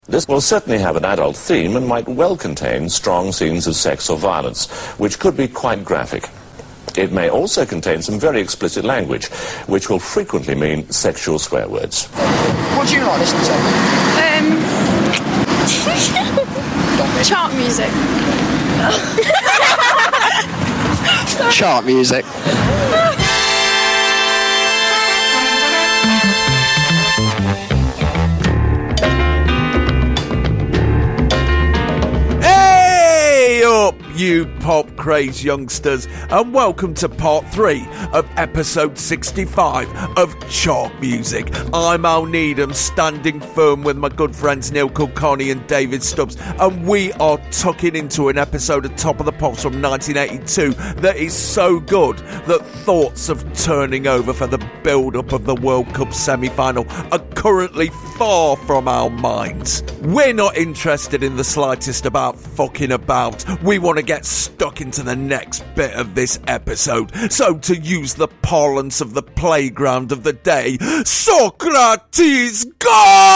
This will certainly have an adult theme and might well contain strong scenes of sex or violence, which could be quite graphic. It may also contain some very explicit language, which will frequently mean sexual swear words. What do you like listening to? Chart music. Chart music. Hey up, you pop craze youngsters, and welcome to part 3 of episode 65 of Chart Music. I'm Al Needham, standing firm with my good friends Neil Kulkarni and David Stubbs, and we are tucking into an episode of Top of the Pops from 1982 that is so good that thoughts of turning over for the build-up of the World Cup semi-final are currently far from our minds. We're not interested in the slightest about fucking about. We want to get stuck into the next bit of this episode. So, to use the parlance of the playground of the day, Socrates goal!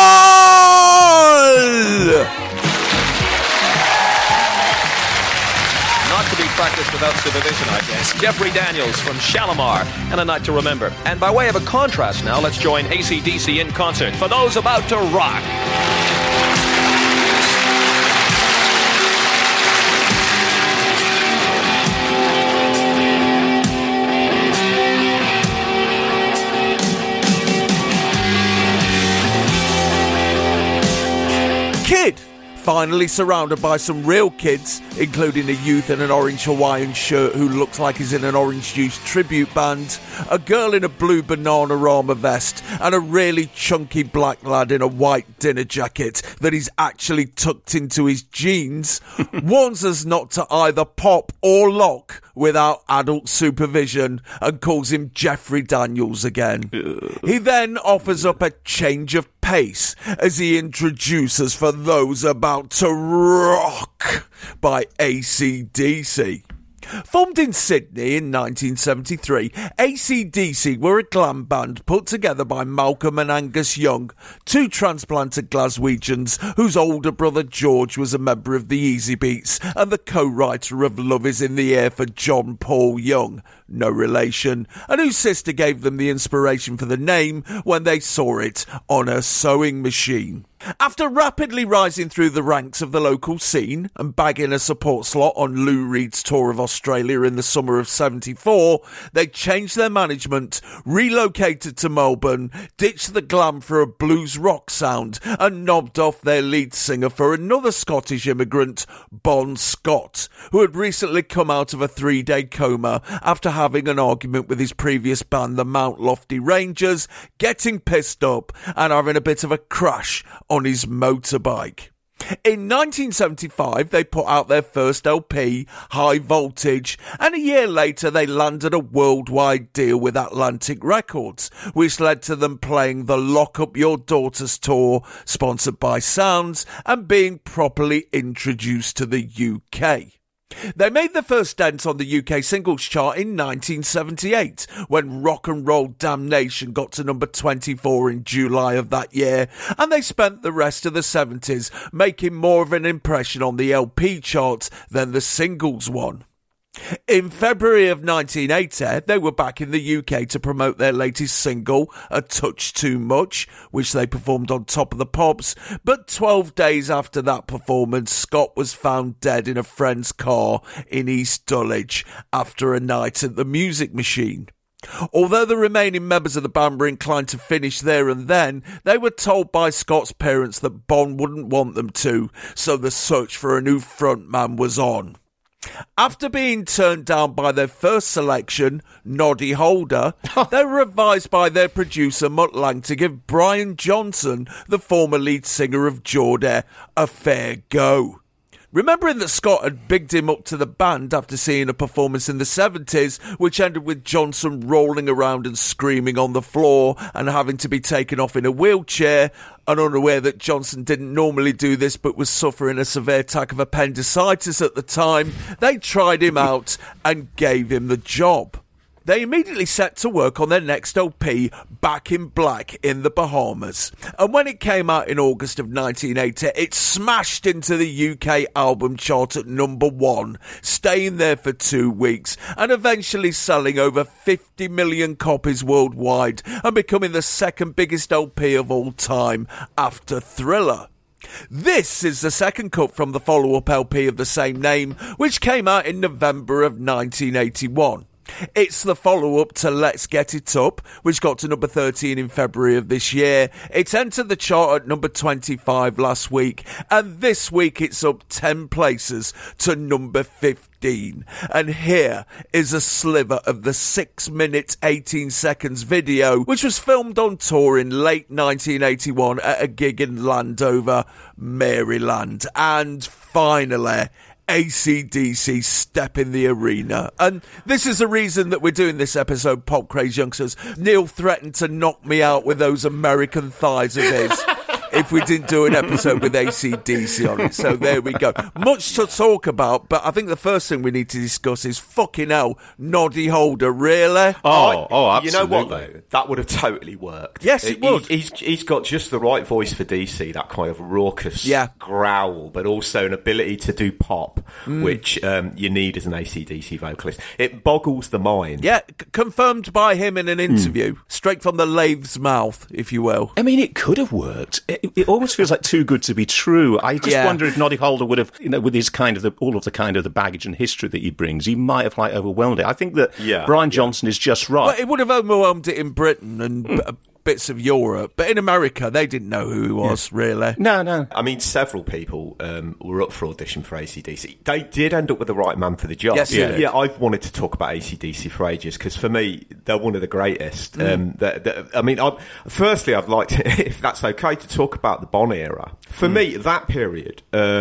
Not to be practiced without supervision, I guess. Jeffrey Daniels from Shalimar and A Night to Remember. And by way of a contrast now, let's join AC/DC in concert for those about to rock. Kid! Finally surrounded by some real kids, including a youth in an orange Hawaiian shirt who looks like he's in an Orange Juice tribute band, a girl in a blue Bananarama vest, and a really chunky black lad in a white dinner jacket that he's actually tucked into his jeans, warns us not to either pop or lock without adult supervision and calls him Jeffrey Daniels again. He then offers up a change of pace as he introduces For Those About to Rock by AC/DC. Formed in Sydney in 1973, AC/DC were a glam band put together by Malcolm and Angus Young, two transplanted Glaswegians whose older brother George was a member of the Easy Beats and the co-writer of Love Is in the Air for John Paul Young, no relation, and whose sister gave them the inspiration for the name when they saw it on a sewing machine. After rapidly rising through the ranks of the local scene and bagging a support slot on Lou Reed's tour of Australia in the summer of '74, they changed their management, relocated to Melbourne, ditched the glam for a blues rock sound, and knobbed off their lead singer for another Scottish immigrant, Bon Scott, who had recently come out of a 3-day coma after having an argument with his previous band, the Mount Lofty Rangers, getting pissed up and having a bit of a crash on his motorbike. In 1975, they put out their first LP, High Voltage, and a year later they landed a worldwide deal with Atlantic Records, which led to them playing the Lock Up Your Daughters tour, sponsored by Sounds, and being properly introduced to the UK. They made the first dent on the UK singles chart in 1978 when Rock and Roll Damnation got to number 24 in July of that year, and they spent the rest of the 70s making more of an impression on the LP charts than the singles one. In February of 1980, they were back in the UK to promote their latest single, A Touch Too Much, which they performed on Top of the Pops, but 12 days after that performance, Scott was found dead in a friend's car in East Dulwich after a night at the Music Machine. Although the remaining members of the band were inclined to finish there and then, they were told by Scott's parents that Bon wouldn't want them to, so the search for a new frontman was on. After being turned down by their first selection, Noddy Holder, they were advised by their producer Mutt Lange to give Brian Johnson, the former lead singer of Jordan, a fair go. Remembering that Scott had bigged him up to the band after seeing a performance in the 70s, which ended with Johnson rolling around and screaming on the floor and having to be taken off in a wheelchair, and unaware that Johnson didn't normally do this but was suffering a severe attack of appendicitis at the time, they tried him out and gave him the job. they immediately set to work on their next LP, Back in Black, in the Bahamas. And when it came out in August of 1980, it smashed into the UK album chart at number 1, staying there for 2 weeks and eventually selling over 50 million copies worldwide and becoming the second biggest LP of all time after Thriller. This is the second cut from the follow-up LP of the same name, which came out in November of 1981. It's the follow-up to Let's Get It Up, which got to number 13 in February of this year. It entered the chart at number 25 last week, and this week it's up 10 places to number 15. And here is a sliver of the 6 minute 18 seconds video, which was filmed on tour in late 1981 at a gig in Landover, Maryland. And finally, AC/DC step in the arena. And this is the reason that we're doing this episode, Pop Craze Youngsters. Neil threatened to knock me out with those American thighs of his if we didn't do an episode with AC/DC on it. So there we go. Much to talk about, but I think the first thing we need to discuss is fucking hell, Noddy Holder, really? Oh, absolutely. You know what, though? That would have totally worked. Yes, it would. He's got just the right voice for DC, that kind of raucous growl, but also an ability to do pop, which you need as an AC/DC vocalist. It boggles the mind. Yeah, confirmed by him in an interview, straight from the lathe's mouth, if you will. I mean, it could have worked. It almost feels like too good to be true. I just wonder if Noddy Holder would have, with his kind of the baggage and history that he brings, he might have overwhelmed it. I think that Brian Johnson is just right. Well, it would have overwhelmed it in Britain and bits of Europe, but in America they didn't know who he was, really. No. I mean, several people were up for audition for AC/DC. They did end up with the right man for the job. Yes, I've wanted to talk about AC/DC for ages, because for me, they're one of the greatest. Firstly, I'd like to, if that's okay, to talk about the Bon era. For me, that period,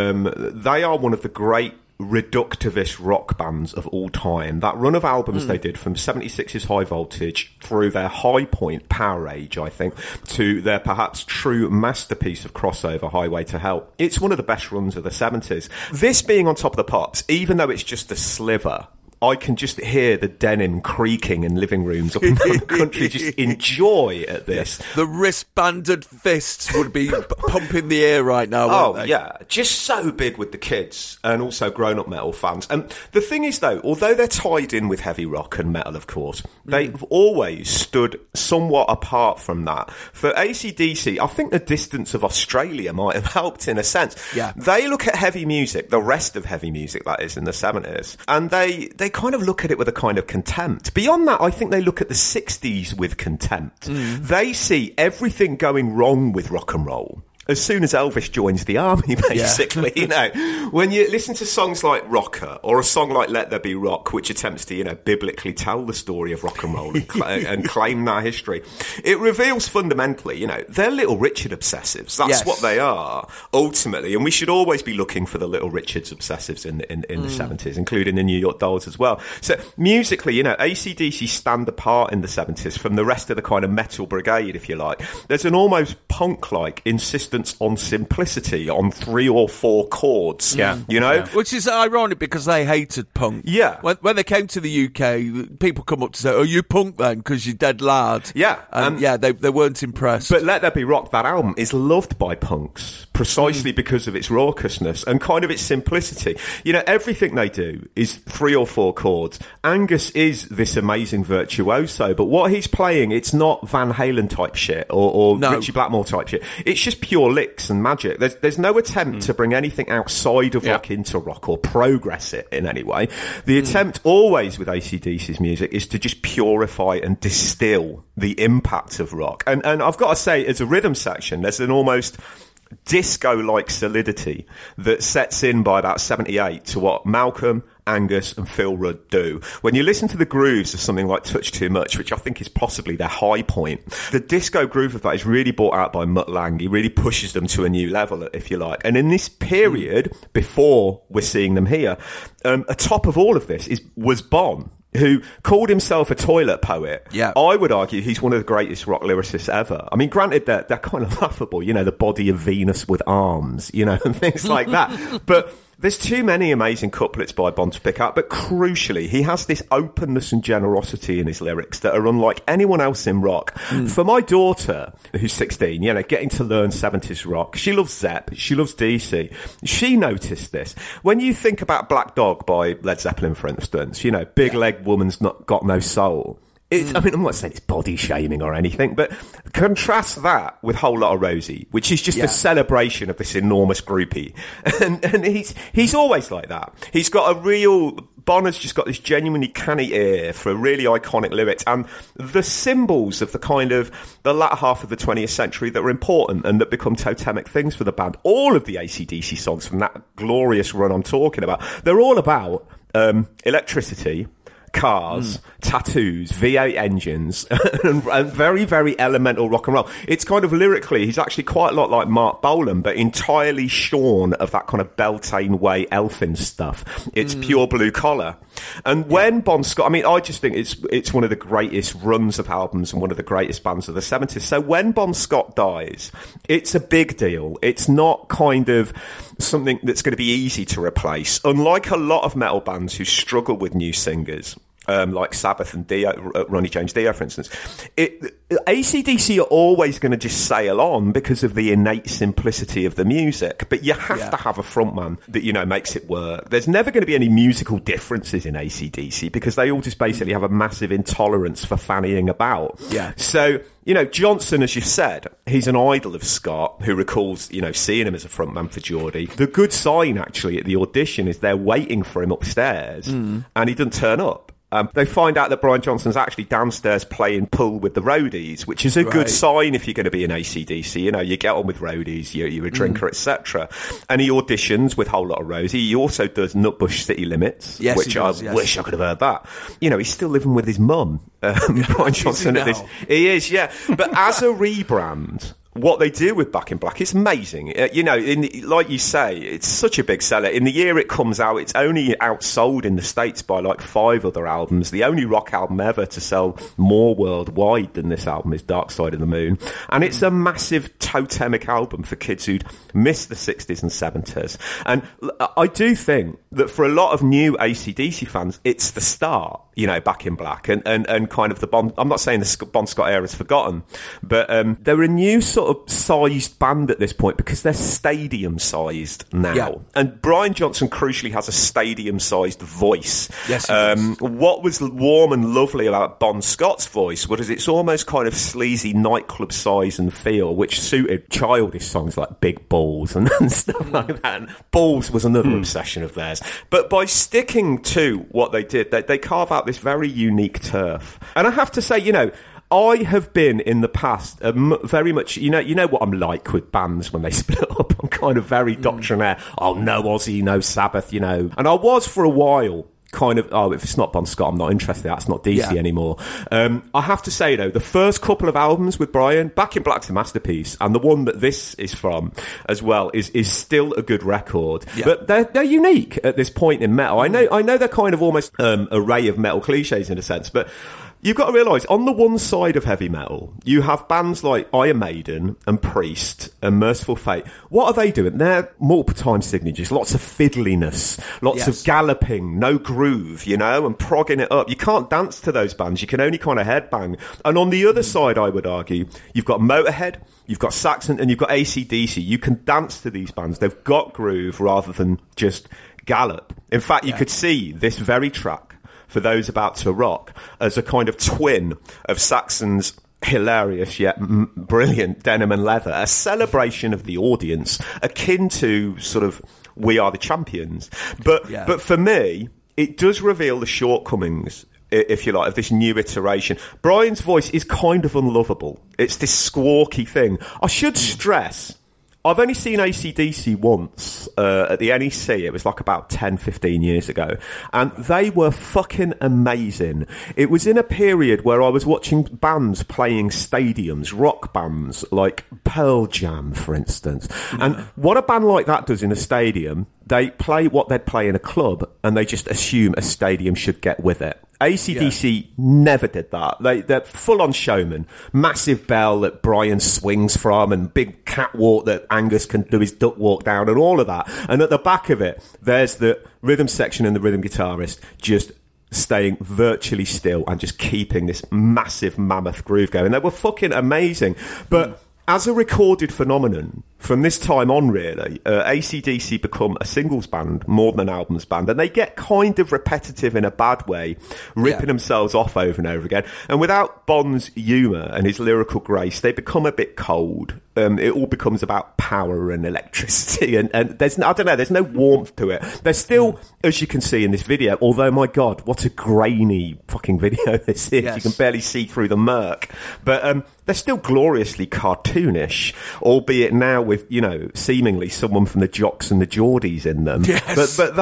they are one of the great reductivist rock bands of all time. That run of albums they did from 76's High Voltage through their high point, Power Age, I think, to their perhaps true masterpiece of crossover, Highway to Hell. It's one of the best runs of the 70s. This being on Top of the Pops, even though it's just a sliver, I can just hear the denim creaking in living rooms up and down the country, just enjoy at this. The wristbanded fists would be pumping the air right now, wouldn't they? Yeah. Just so big with the kids and also grown-up metal fans. And the thing is, though, although they're tied in with heavy rock and metal, of course, they've always stood somewhat apart from that. For AC/DC, I think the distance of Australia might have helped in a sense. Yeah. They look at heavy music, the rest of heavy music, that is, in the 70s, and they kind of look at it with a kind of contempt. Beyond that, I think they look at the 60s with contempt. They see everything going wrong with rock and roll as soon as Elvis joins the army, basically. You know, when you listen to songs like Rocker or a song like Let There Be Rock, which attempts to, biblically tell the story of rock and roll and claim that history, it reveals fundamentally, they're Little Richard obsessives. That's what they are, ultimately. And we should always be looking for the Little Richards obsessives in the 70s, including the New York Dolls as well. So musically, AC/DC stand apart in the 70s from the rest of the kind of metal brigade, if you like. There's an almost punk-like insistence on simplicity, on 3 or 4 chords. Which is ironic because they hated punk. Yeah. When they came to the UK, people come up to say, "Oh, you punk then because you're dead lad." Yeah. And they weren't impressed. But Let There Be Rock, that album, is loved by punks precisely because of its raucousness and kind of its simplicity. Everything they do is 3 or 4 chords. Angus is this amazing virtuoso, but what he's playing, it's not Van Halen type shit or Richie Blackmore type shit. It's just pure licks and magic. There's no attempt to bring anything outside of rock into rock or progress it in any way. The attempt always with AC/DC's music is to just purify and distill the impact of rock. And I've got to say, as a rhythm section, there's an almost disco-like solidity that sets in by about 78 to what Malcolm, Angus and Phil Rudd do. When you listen to the grooves of something like Touch Too Much, which I think is possibly their high point, the disco groove of that is really brought out by Mutt Lange. He really pushes them to a new level, if you like. And in this period, before we're seeing them here, atop of all of this was Bon, who called himself a toilet poet. Yeah. I would argue he's one of the greatest rock lyricists ever. I mean, granted, they're kind of laughable, the body of Venus with arms, and things like that. But There's too many amazing couplets by Bond to pick out, but crucially, he has this openness and generosity in his lyrics that are unlike anyone else in rock. For my daughter, who's 16, getting to learn 70s rock, she loves Zepp, she loves DC. She noticed this. When you think about Black Dog by Led Zeppelin, for instance, big leg woman's not got no soul. I mean, I'm not saying it's body shaming or anything, but contrast that with Whole Lotta Rosie, which is just a celebration of this enormous groupie. And he's always like that. He's got a real... Bonner's just got this genuinely canny ear for really iconic lyrics and the symbols of the latter half of the 20th century that were important and that become totemic things for the band. All of the AC/DC songs from that glorious run I'm talking about, they're all about electricity, cars, tattoos, V8 engines, and very, very elemental rock and roll. It's kind of lyrically, he's actually quite a lot like Mark Bolan, but entirely shorn of that kind of Beltane Way elfin stuff. It's pure blue collar. And when Bon Scott, I mean, I just think it's one of the greatest runs of albums and one of the greatest bands of the 70s. So when Bon Scott dies, it's a big deal. It's not kind of something that's going to be easy to replace. Unlike a lot of metal bands who struggle with new singers, like Sabbath and Dio, Ronnie James Dio, for instance, AC/DC are always going to just sail on because of the innate simplicity of the music. But you have to have a frontman that, makes it work. There's never going to be any musical differences in AC/DC because they all just basically have a massive intolerance for fannying about. Yeah. So, Johnson, as you've said, he's an idol of Scott, who recalls, seeing him as a frontman for Geordie. The good sign, actually, at the audition is they're waiting for him upstairs, and he doesn't turn up. They find out that Brian Johnson's actually downstairs playing pool with the roadies, which is a good sign if you're going to be in AC/DC. You get on with roadies, you're a drinker, etc. And he auditions with Whole Lotta Rosie. He also does Nutbush City Limits, which I wish I could have heard that. He's still living with his mum, Brian Johnson at this. He is, yeah. But as a rebrand... what they do with Back in Black is amazing. Like you say, it's such a big seller. In the year it comes out, it's only outsold in the States by like 5 other albums. The only rock album ever to sell more worldwide than this album is Dark Side of the Moon. And it's a massive totemic album for kids who'd missed the 60s and 70s. And I do think that for a lot of new AC/DC fans, it's the start, Back in Black. And kind of the Bon... I'm not saying the Bon Scott era is forgotten, but they're a new sort of sized band at this point because they're stadium sized now. Yeah. And Brian Johnson crucially has a stadium sized voice. Yes. What was warm and lovely about Bon Scott's voice was it's almost kind of sleazy nightclub size and feel, which suited childish songs like Big Balls and stuff like that. And Balls was another obsession of theirs. But by sticking to what they did, they carve out this very unique turf. And I have to say, I have been in the past very much, you know what I'm like with bands when they split up. I'm kind of very doctrinaire. Oh, no Ozzy, no Sabbath, And I was for a while kind of, if it's not Bon Scott, I'm not interested. That's not DC anymore. I have to say, though, the first couple of albums with Brian, Back in Black's a masterpiece, and the one that this is from as well is still a good record. Yeah. But they're unique at this point in metal. I know they're kind of almost array of metal cliches in a sense, but you've got to realise, on the one side of heavy metal, you have bands like Iron Maiden and Priest and Merciful Fate. What are they doing? They're multiple time signatures, lots of fiddliness, lots of galloping, no groove, and progging it up. You can't dance to those bands. You can only kind of headbang. And on the other side, I would argue, you've got Motorhead, you've got Saxon, and you've got AC/DC. You can dance to these bands. They've got groove rather than just gallop. In fact, you could see this very track, For Those About to Rock, as a kind of twin of Saxon's hilarious yet brilliant Denim and Leather, a celebration of the audience akin to sort of We Are the Champions. But for me, it does reveal the shortcomings, if you like, of this new iteration. Brian's voice is kind of unlovable. It's this squawky thing. I should stress, I've only seen AC/DC once at the NEC. It was like about 10, 15 years ago. And they were fucking amazing. It was in a period where I was watching bands playing stadiums, rock bands like Pearl Jam, for instance. And what a band like that does in a stadium, they play what they'd play in a club and they just assume a stadium should get with it. AC/DC never did that. They're full-on showmen. Massive bell that Brian swings from, and big catwalk that Angus can do his duck walk down, and all of that. And at the back of it, there's the rhythm section and the rhythm guitarist just staying virtually still and just keeping this massive mammoth groove going. They were fucking amazing. But as a recorded phenomenon, from this time on, really, AC/DC become a singles band more than an albums band, and they get kind of repetitive in a bad way, ripping themselves off over and over again. And without Bon's humour and his lyrical grace, they become a bit cold. It all becomes about power and electricity, and there's no warmth to it. There's still, as you can see in this video, although, my God, what a grainy fucking video this is. Yes. You can barely see through the murk. But they're still gloriously cartoonish, albeit now with, seemingly someone from the Jocks and the Geordies in them. Yes. But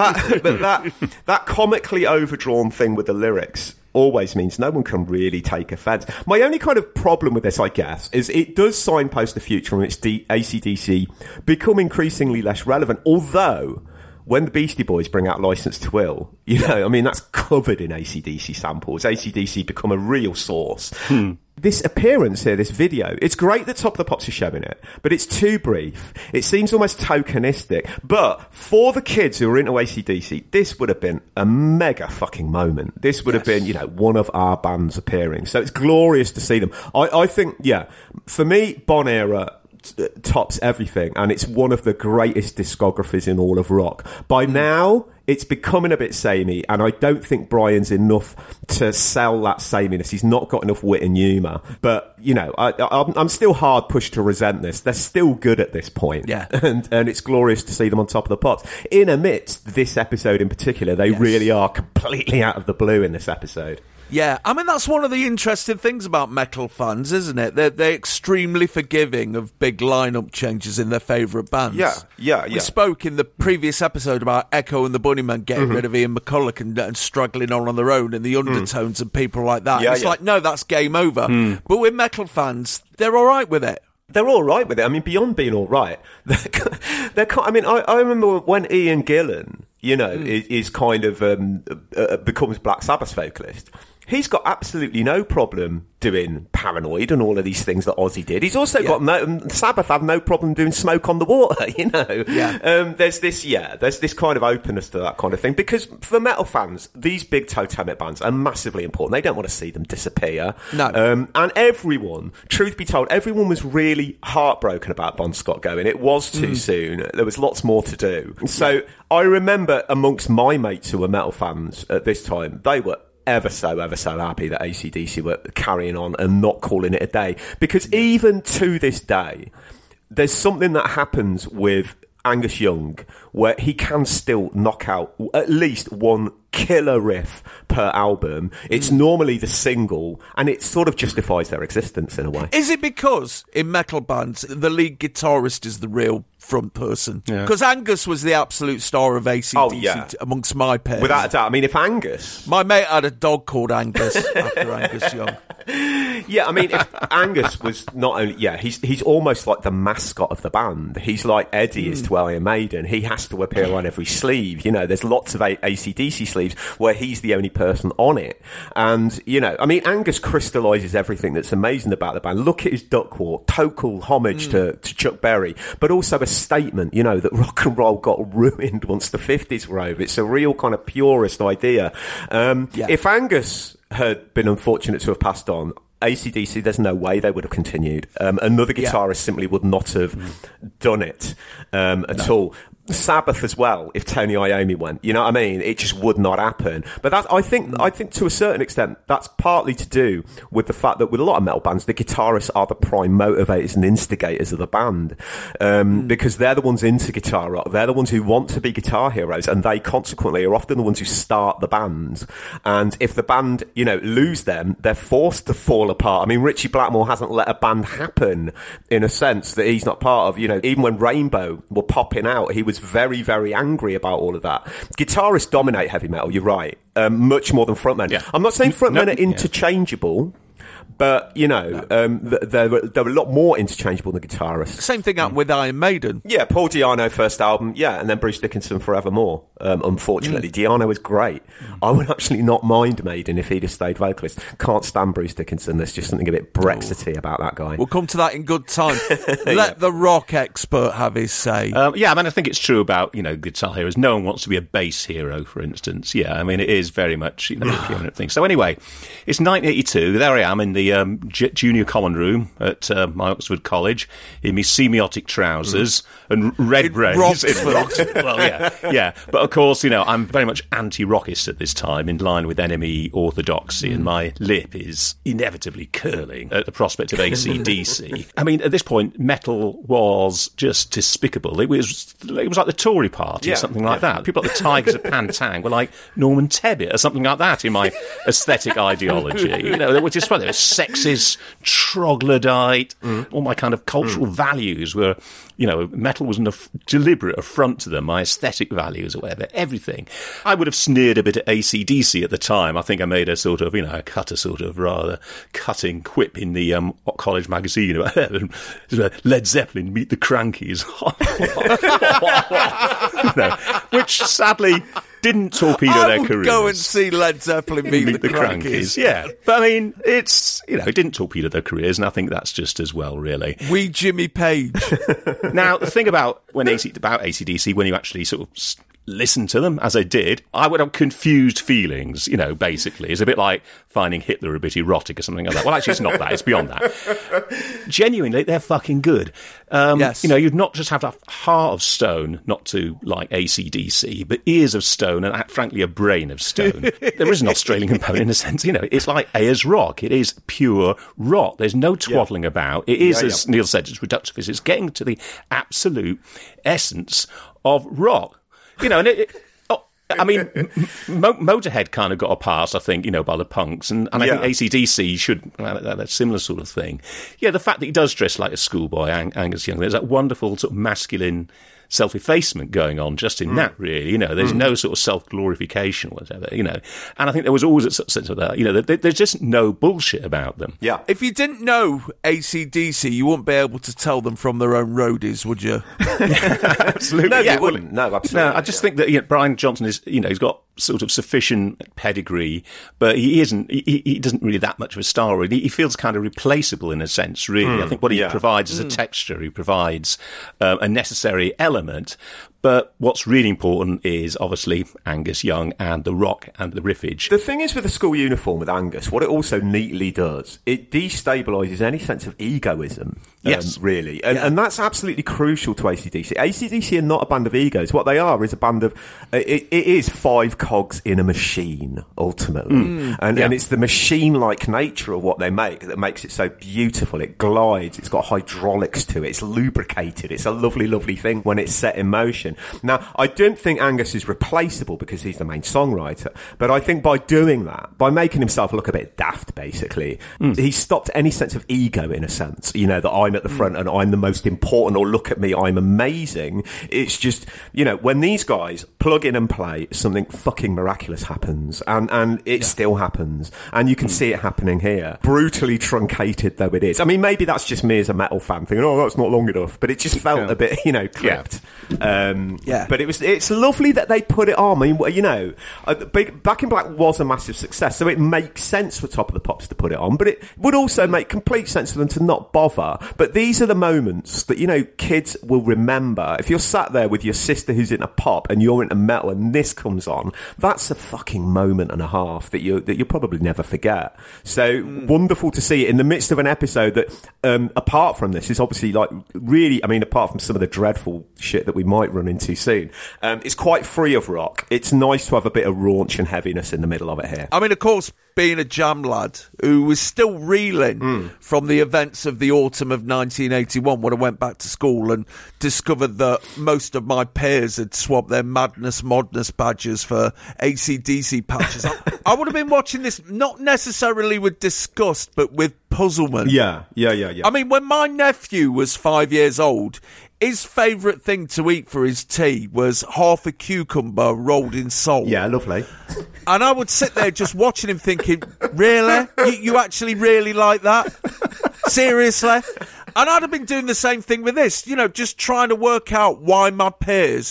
that comically overdrawn thing with the lyrics always means no one can really take offence. My only kind of problem with this, I guess, is it does signpost the future in which AC/DC become increasingly less relevant, although when the Beastie Boys bring out Licence to Ill, that's covered in AC/DC samples. AC/DC become a real source. This appearance here, this video, it's great that Top of the Pops is showing it, but it's too brief. It seems almost tokenistic. But for the kids who are into AC/DC, this would have been a mega fucking moment. This would have been, one of our bands appearing. So it's glorious to see them. I think, for me, Bon Era tops everything, and it's one of the greatest discographies in all of rock. By now, it's becoming a bit samey, and I don't think Brian's enough to sell that sameness. He's not got enough wit and humour. But, I'm still hard pushed to resent this. They're still good at this point. Yeah. And it's glorious to see them on top of the pops. In amidst this episode in particular, they really are completely out of the blue in this episode. Yeah, that's one of the interesting things about metal fans, isn't it? They're extremely forgiving of big lineup changes in their favourite bands. Yeah. We spoke in the previous episode about Echo and the Bunnymen getting rid of Ian McCulloch and struggling on their own, and the undertones and people like that. It's like, no, that's game over. But with metal fans, they're all right with it. They're all right with it. Beyond being all right, I remember when Ian Gillan, is kind of becomes Black Sabbath vocalist. He's got absolutely no problem doing Paranoid and all of these things that Ozzy did. He's also got Sabbath have no problem doing Smoke on the Water, There's this kind of openness to that kind of thing, because for metal fans, these big totemic bands are massively important. They don't want to see them disappear. No. And everyone, truth be told, everyone was really heartbroken about Bon Scott going. It was too soon. There was lots more to do. So I remember amongst my mates who were metal fans at this time, they were ever so happy that AC/DC were carrying on and not calling it a day. Because even to this day, there's something that happens with Angus Young where he can still knock out at least one killer riff per album. It's normally the single, and it sort of justifies their existence in a way. Is it because in metal bands the lead guitarist is the real front person? Because Angus was the absolute star of AC/DC amongst my peers. Without a doubt. If Angus... My mate had a dog called Angus after Angus Young. If Angus was not only... he's almost like the mascot of the band. He's like Eddie is to Iron Maiden. He has to appear on every sleeve. There's lots of AC/DC sleeves where he's the only person on it. And, Angus crystallises everything that's amazing about the band. Look at his duck walk, total homage to Chuck Berry, but also a statement, that rock and roll got ruined once the 50s were over. It's a real kind of purist idea. If Angus had been unfortunate to have passed on, AC/DC, there's no way they would have continued. Another guitarist simply would not have done it at all. Sabbath as well, if Tony Iommi went, it just would not happen. But I think to a certain extent that's partly to do with the fact that with a lot of metal bands, the guitarists are the prime motivators and instigators of the band, because they're the ones into guitar rock, they're the ones who want to be guitar heroes, and they consequently are often the ones who start the band. And if the band lose them, they're forced to fall apart. Richie Blackmore hasn't let a band happen in a sense that he's not part of. Even when Rainbow were popping out, he was very, very angry about all of that. Guitarists dominate heavy metal, you're right, much more than frontmen. I'm not saying frontmen are interchangeable, but, they're a lot more interchangeable than guitarists. Same thing happened with Iron Maiden. Yeah, Paul Di'Anno first album, and then Bruce Dickinson forevermore. unfortunately. Di'Anno was great. I would actually not mind Maiden if he'd have stayed vocalist. Can't stand Bruce Dickinson. There's just something a bit Brexity about that guy. We'll come to that in good time. Let the rock expert have his say. Yeah, I mean, I think it's true about, guitar heroes. No one wants to be a bass hero, for instance. Yeah, I mean, it is very much, the preeminent thing. So anyway, it's 1982. There I am in the junior common room at my Oxford College in my semiotic trousers and red braids. Well, yeah. But of course, I'm very much anti-rockist at this time, in line with enemy orthodoxy, and my lip is inevitably curling at the prospect of AC/DC. I mean, at this point, metal was just despicable. It was like the Tory party or something like that. People like the Tigers of Pantang were like Norman Tebbit or something like that in my aesthetic ideology. They were just they were sexist, troglodyte. All my kind of cultural values were, metal was a deliberate affront to them, my aesthetic values or whatever, everything. I would have sneered a bit at AC/DC at the time. I think I made a sort of, cut a sort of rather cutting quip in the college magazine about Led Zeppelin meet the Crankies. Which sadly didn't torpedo their careers. Go and see Led Zeppelin meet the Crankies. Yeah, but I mean, it's it didn't torpedo their careers, and I think that's just as well, really. We Jimmy Page. Now, the thing about AC/DC, when you actually sort of listen to them, as I did, I would have confused feelings, basically. It's a bit like finding Hitler a bit erotic or something like that. Well, actually, it's not that. It's beyond that. Genuinely, they're fucking good. Yes. You'd not just have to have heart of stone not to like AC/DC, but ears of stone and, frankly, a brain of stone. There is an Australian component in a sense. It's like Ayers Rock. It is pure rock. There's no twaddling about. It is, as Neil said, it's reductivist. It's getting to the absolute essence of rock. Motorhead kind of got a pass, I think, by the punks, and I think AC/DC should a similar sort of thing. Yeah, the fact that he does dress like a schoolboy, Angus Young, there's that wonderful sort of masculine self-effacement going on just in that, really. There's no sort of self-glorification or whatever, and I think there was always a sense of that, there's just no bullshit about them. Yeah. If you didn't know AC/DC, you wouldn't be able to tell them from their own roadies, would you? Absolutely. No, you wouldn't. No, absolutely. No, I just think that Brian Johnson is, he's got sort of sufficient pedigree, but he doesn't really that much of a star, really. He feels kind of replaceable in a sense, really. I think what he provides is a texture. He provides a necessary element. But what's really important is, obviously, Angus Young and the rock and the riffage. The thing is with the school uniform with Angus, what it also neatly does, it destabilises any sense of egoism, really. And that's absolutely crucial to AC/DC. AC/DC are not a band of egos. What they are is a band of... It is five cogs in a machine, ultimately. And it's the machine-like nature of what they make that makes it so beautiful. It glides, it's got hydraulics to it, it's lubricated, it's a lovely, lovely thing when it's set in motion. Now, I don't think Angus is replaceable because he's the main songwriter, but I think by doing that, by making himself look a bit daft, basically, he stopped any sense of ego, in a sense, that I'm at the front and I'm the most important, or look at me, I'm amazing. It's just, when these guys plug in and play, something fucking miraculous happens, and it still happens, and you can see it happening here, brutally truncated though it is. I mean, maybe that's just me as a metal fan thinking, that's not long enough, but it just felt a bit, clipped. But it's lovely that they put it on. I mean, Back in Black was a massive success, so it makes sense for Top of the Pops to put it on, but it would also make complete sense for them to not bother. But these are the moments that, kids will remember. If you're sat there with your sister who's into pop and you're into metal and this comes on, that's a fucking moment and a half that you'll probably never forget. So wonderful to see it in the midst of an episode that, apart from this, is obviously like really, I mean, apart from some of the dreadful shit that we might run into soon, it's quite free of rock. It's nice to have a bit of raunch and heaviness in the middle of it here. I mean, of course, being a jam lad who was still reeling from the events of the autumn of 1981 when I went back to school and discovered that most of my peers had swapped their Madness Modness badges for AC/DC patches. I would have been watching this not necessarily with disgust, but with puzzlement. Yeah. I mean, when my nephew was 5 years old, his favourite thing to eat for his tea was half a cucumber rolled in salt. Yeah, lovely. And I would sit there just watching him thinking, really? You actually really like that? Seriously? And I'd have been doing the same thing with this, just trying to work out why my peers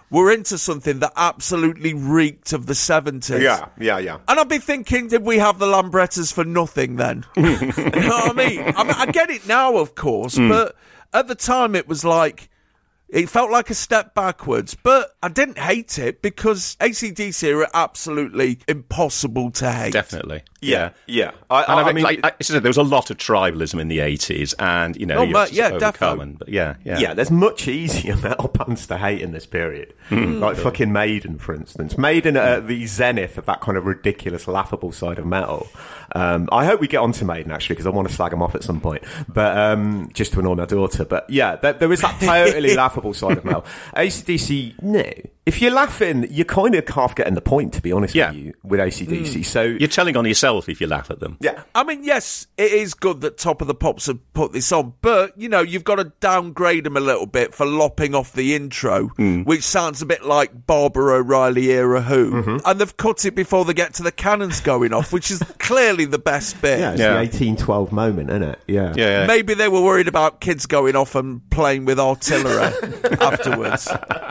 were into something that absolutely reeked of the 70s. Yeah. And I'd be thinking, did we have the Lambrettas for nothing then? You know what I mean? I get it now, of course, but at the time it was like, it felt like a step backwards, but I didn't hate it because AC/DC are absolutely impossible to hate. Definitely. Yeah. I mean, like I said, there was a lot of tribalism in the 80s, and, you know, definitely. But yeah. There's much easier metal bands to hate in this period. Like fucking Maiden, for instance. Maiden at the zenith of that kind of ridiculous, laughable side of metal. I hope we get onto Maiden, actually, because I want to slag them off at some point, but just to annoy my daughter. But yeah, there is that totally laughable side of metal. AC/DC, no. If you're laughing, you're kind of half getting the point, to be honest with you, with AC/DC. So you're telling on yourself if you laugh at them. Yeah. I mean, yes, it is good that Top of the Pops have put this on, but, you know, you've got to downgrade them a little bit for lopping off the intro, which sounds a bit like Barbara O'Reilly era Who. And they've cut it before they get to the cannons going off, which is clearly the best bit. Yeah, it's the 1812 moment, isn't it? Yeah. Maybe they were worried about kids going off and playing with artillery afterwards.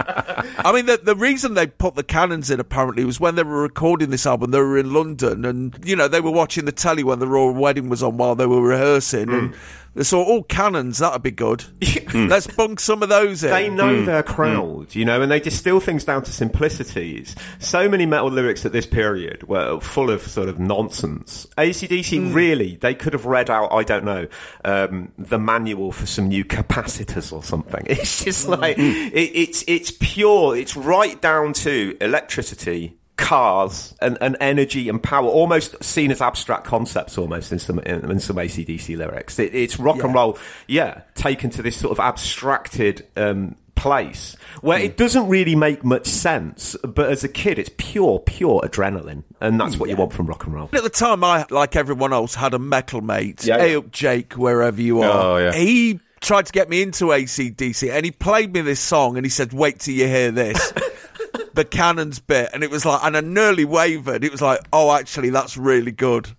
I mean, the reason they put the cannons in, apparently, was when they were recording this album, they were in London, and, you know, they were watching the telly when the Royal Wedding was on while they were rehearsing, and they saw, cannons, that'd be good. Let's bunk some of those in. They know their crowd, you know, and they distill things down to simplicities. So many metal lyrics at this period were full of sort of nonsense. AC/DC, really, they could have read out, I don't know, the manual for some new capacitors or something. It's just like, it's pure, it's right down to electricity, cars, and energy and power, almost seen as abstract concepts almost in some AC/DC lyrics. It's rock and roll, taken to this sort of abstracted place where it doesn't really make much sense, but as a kid it's pure adrenaline, and that's what you want from rock and roll. At the time, I, like everyone else, had a metal mate, Hey up Jake, wherever you are. He tried to get me into AC/DC, and he played me this song, and he said, wait till you hear this. The cannons bit, and it was like, and I nearly wavered. It was like, oh, actually, that's really good.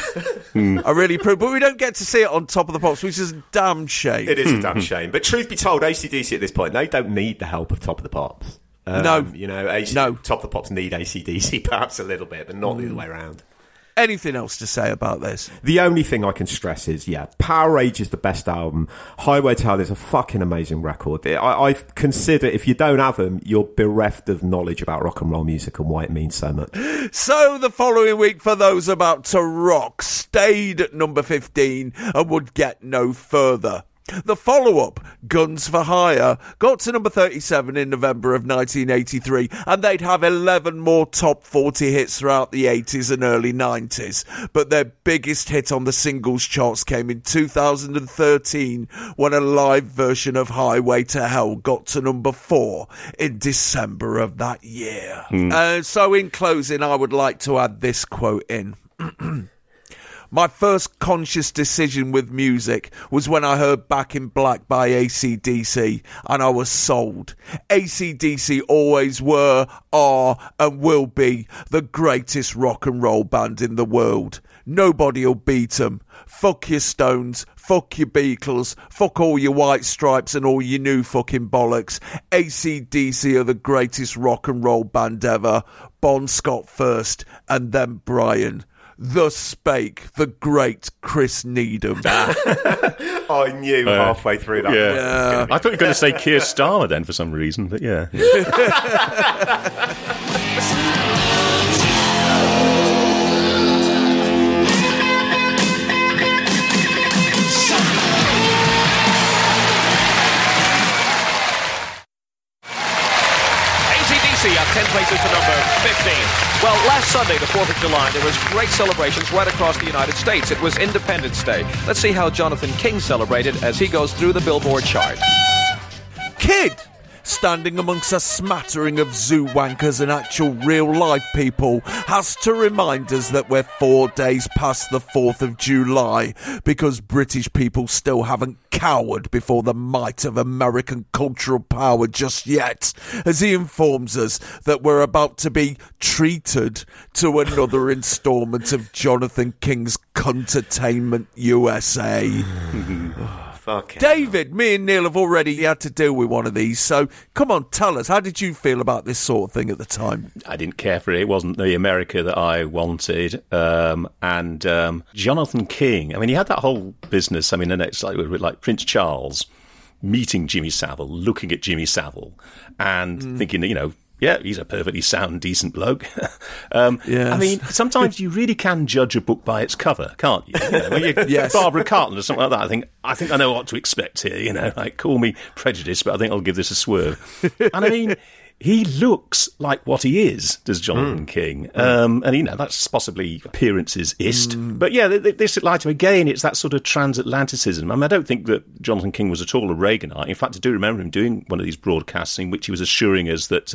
I really approve, but we don't get to see it on Top of the Pops, which is a damn shame. It is a damn shame. But truth be told, AC/DC at this point, they don't need the help of Top of the Pops. No. You know, Top of the Pops need AC/DC perhaps a little bit, but not the other way around. Anything else to say about this? The only thing I can stress is, Power Rage is the best album. Highway to Hell is a fucking amazing record. I consider, if you don't have them, you're bereft of knowledge about rock and roll music and why it means so much. So the following week, for those about to rock, stayed at number 15 and would get no further. The follow-up, Guns for Hire, got to number 37 in November of 1983, and they'd have 11 more top 40 hits throughout the 80s and early 90s. But their biggest hit on the singles charts came in 2013, when a live version of Highway to Hell got to number 4 in December of that year. So in closing, I would like to add this quote in. My first conscious decision with music was when I heard Back in Black by AC/DC, and I was sold. AC/DC always were, are, and will be the greatest rock and roll band in the world. Nobody'll beat them. Fuck your Stones, fuck your Beatles, fuck all your White Stripes and all your new fucking bollocks. AC/DC are the greatest rock and roll band ever. Bon Scott first, and then Brian. Thus spake the great Chris Needham. I knew halfway through that. Yeah. I thought you were going to say Keir Starmer then for some reason, but yeah. AC/DC up 10 places to number 15. Well, last Sunday, the 4th of July, there was great celebrations right across the United States. It was Independence Day. Let's see how Jonathan King celebrated as he goes through the Billboard chart. Kid! Standing amongst a smattering of zoo wankers and actual real-life people, has to remind us that we're 4 days past the 4th of July, because British people still haven't cowered before the might of American cultural power just yet, as he informs us that we're about to be treated to another instalment of Jonathan King's Cuntertainment USA. Fucking David, me and Neil have already had to deal with one of these, so come on, tell us, how did you feel about this sort of thing at the time? I didn't care for it. It wasn't the America that I wanted. And Jonathan King, I mean, he had that whole business. I mean, and it's like Prince Charles meeting Jimmy Savile, looking at Jimmy Savile, and thinking, yeah, he's a perfectly sound, decent bloke. Yes. I mean, sometimes you really can judge a book by its cover, can't you? Yes. Barbara Cartland or something like that. I think I know what to expect here. Like, call me prejudiced, but I think I'll give this a swerve. And I mean, he looks like what he is, does Jonathan King. And, that's possibly appearances-ist. But, yeah, this, like, again, it's that sort of transatlanticism. I mean, I don't think that Jonathan King was at all a Reaganite. In fact, I do remember him doing one of these broadcasts in which he was assuring us that,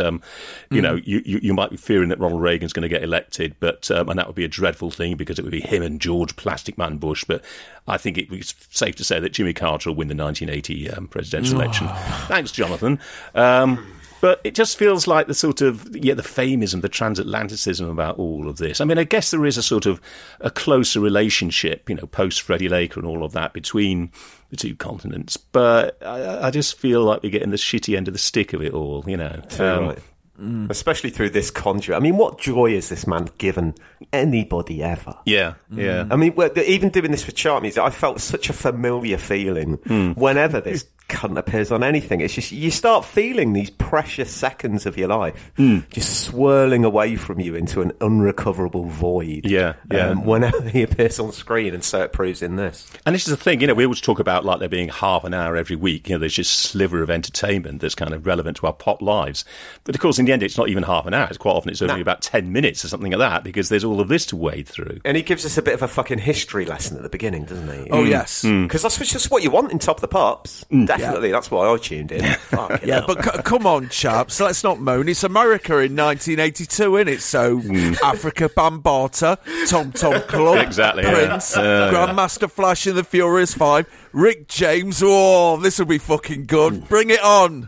you might be fearing that Ronald Reagan's going to get elected, but and that would be a dreadful thing because it would be him and George Plastic Man Bush. But I think it was safe to say that Jimmy Carter will win the 1980 presidential election. Thanks, Jonathan. But it just feels like the sort of, the famism, the transatlanticism about all of this. I mean, I guess there is a sort of a closer relationship, post-Freddie Laker and all of that between the two continents. But I just feel like we're getting the shitty end of the stick of it all, Right. Especially through this conduit. I mean, what joy has this man given anybody ever? Yeah. I mean, even doing this for chart music, I felt such a familiar feeling whenever this cunt appears on anything. It's just, you start feeling these precious seconds of your life just swirling away from you into an unrecoverable void. Yeah. Whenever he appears on screen, and so it proves in this. And this is the thing, we always talk about like there being half an hour every week. There's just a sliver of entertainment that's kind of relevant to our pop lives. But of course, in the end, it's not even half an hour. It's quite often it's only about 10 minutes or something like that, because there's all of this to wade through. And he gives us a bit of a fucking history lesson at the beginning, doesn't he? Oh, yes. Because that's just what you want in Top of the Pops. Definitely, that's why I tuned in. But come on, chaps, let's not moan. It's America in 1982, innit? So, Africa Bambaataa, Tom Tom Club, exactly, Prince, Grandmaster Flash and the Furious 5, Rick James. Oh, this will be fucking good. Bring it on.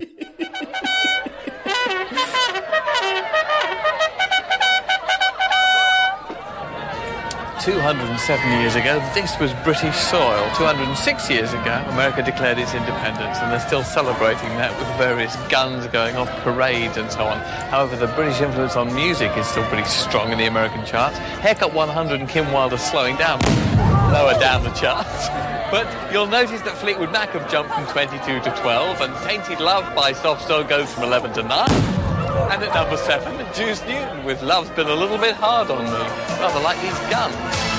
207 years ago, this was British soil. 206 years ago, America declared its independence, and they're still celebrating that with various guns going off, parades and so on. However, the British influence on music is still pretty strong in the American charts. Haircut 100 and Kim Wilde are slowing down, lower down the charts. But you'll notice that Fleetwood Mac have jumped from 22 to 12, and Tainted Love by Soft Stone goes from 11 to 9. And at number 7, Juice Newton with Love's Been a Little Bit Hard on Me. Rather like these guns.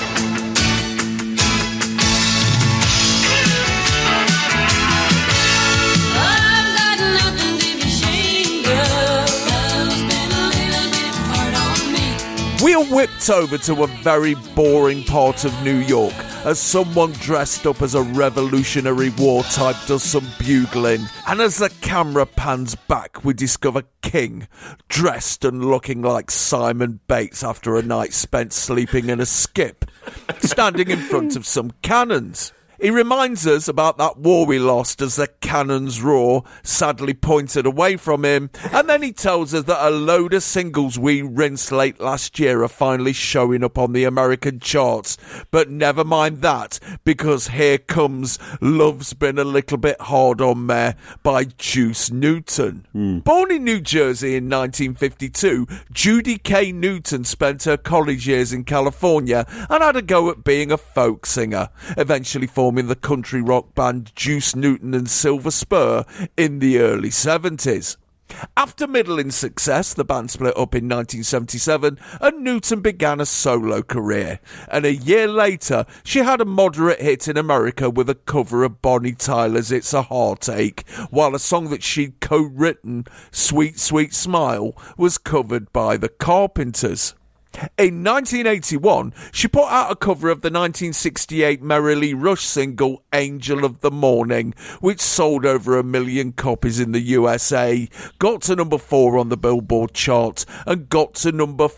We are whipped over to a very boring part of New York as someone dressed up as a Revolutionary War type does some bugling, and as the camera pans back we discover King, dressed and looking like Simon Bates after a night spent sleeping in a skip, standing in front of some cannons. He reminds us about that war we lost as the cannons roar, sadly pointed away from him, and then he tells us that a load of singles we rinsed late last year are finally showing up on the American charts. But never mind that, because here comes Love's Been a Little Bit Hard on Me by Juice Newton. Born in New Jersey in 1952, Judy K. Newton spent her college years in California and had a go at being a folk singer, eventually forming the country rock band Juice Newton and Silver Spur in the early 70s. After middling success, the band split up in 1977 and Newton began a solo career. And a year later, she had a moderate hit in America with a cover of Bonnie Tyler's It's a Heartache, while a song that she'd co-written, Sweet Sweet Smile, was covered by the Carpenters. In 1981, she put out a cover of the 1968 Merrily Rush single Angel of the Morning, which sold over 1 million copies in the USA, got to number 4 on the Billboard chart, and got to number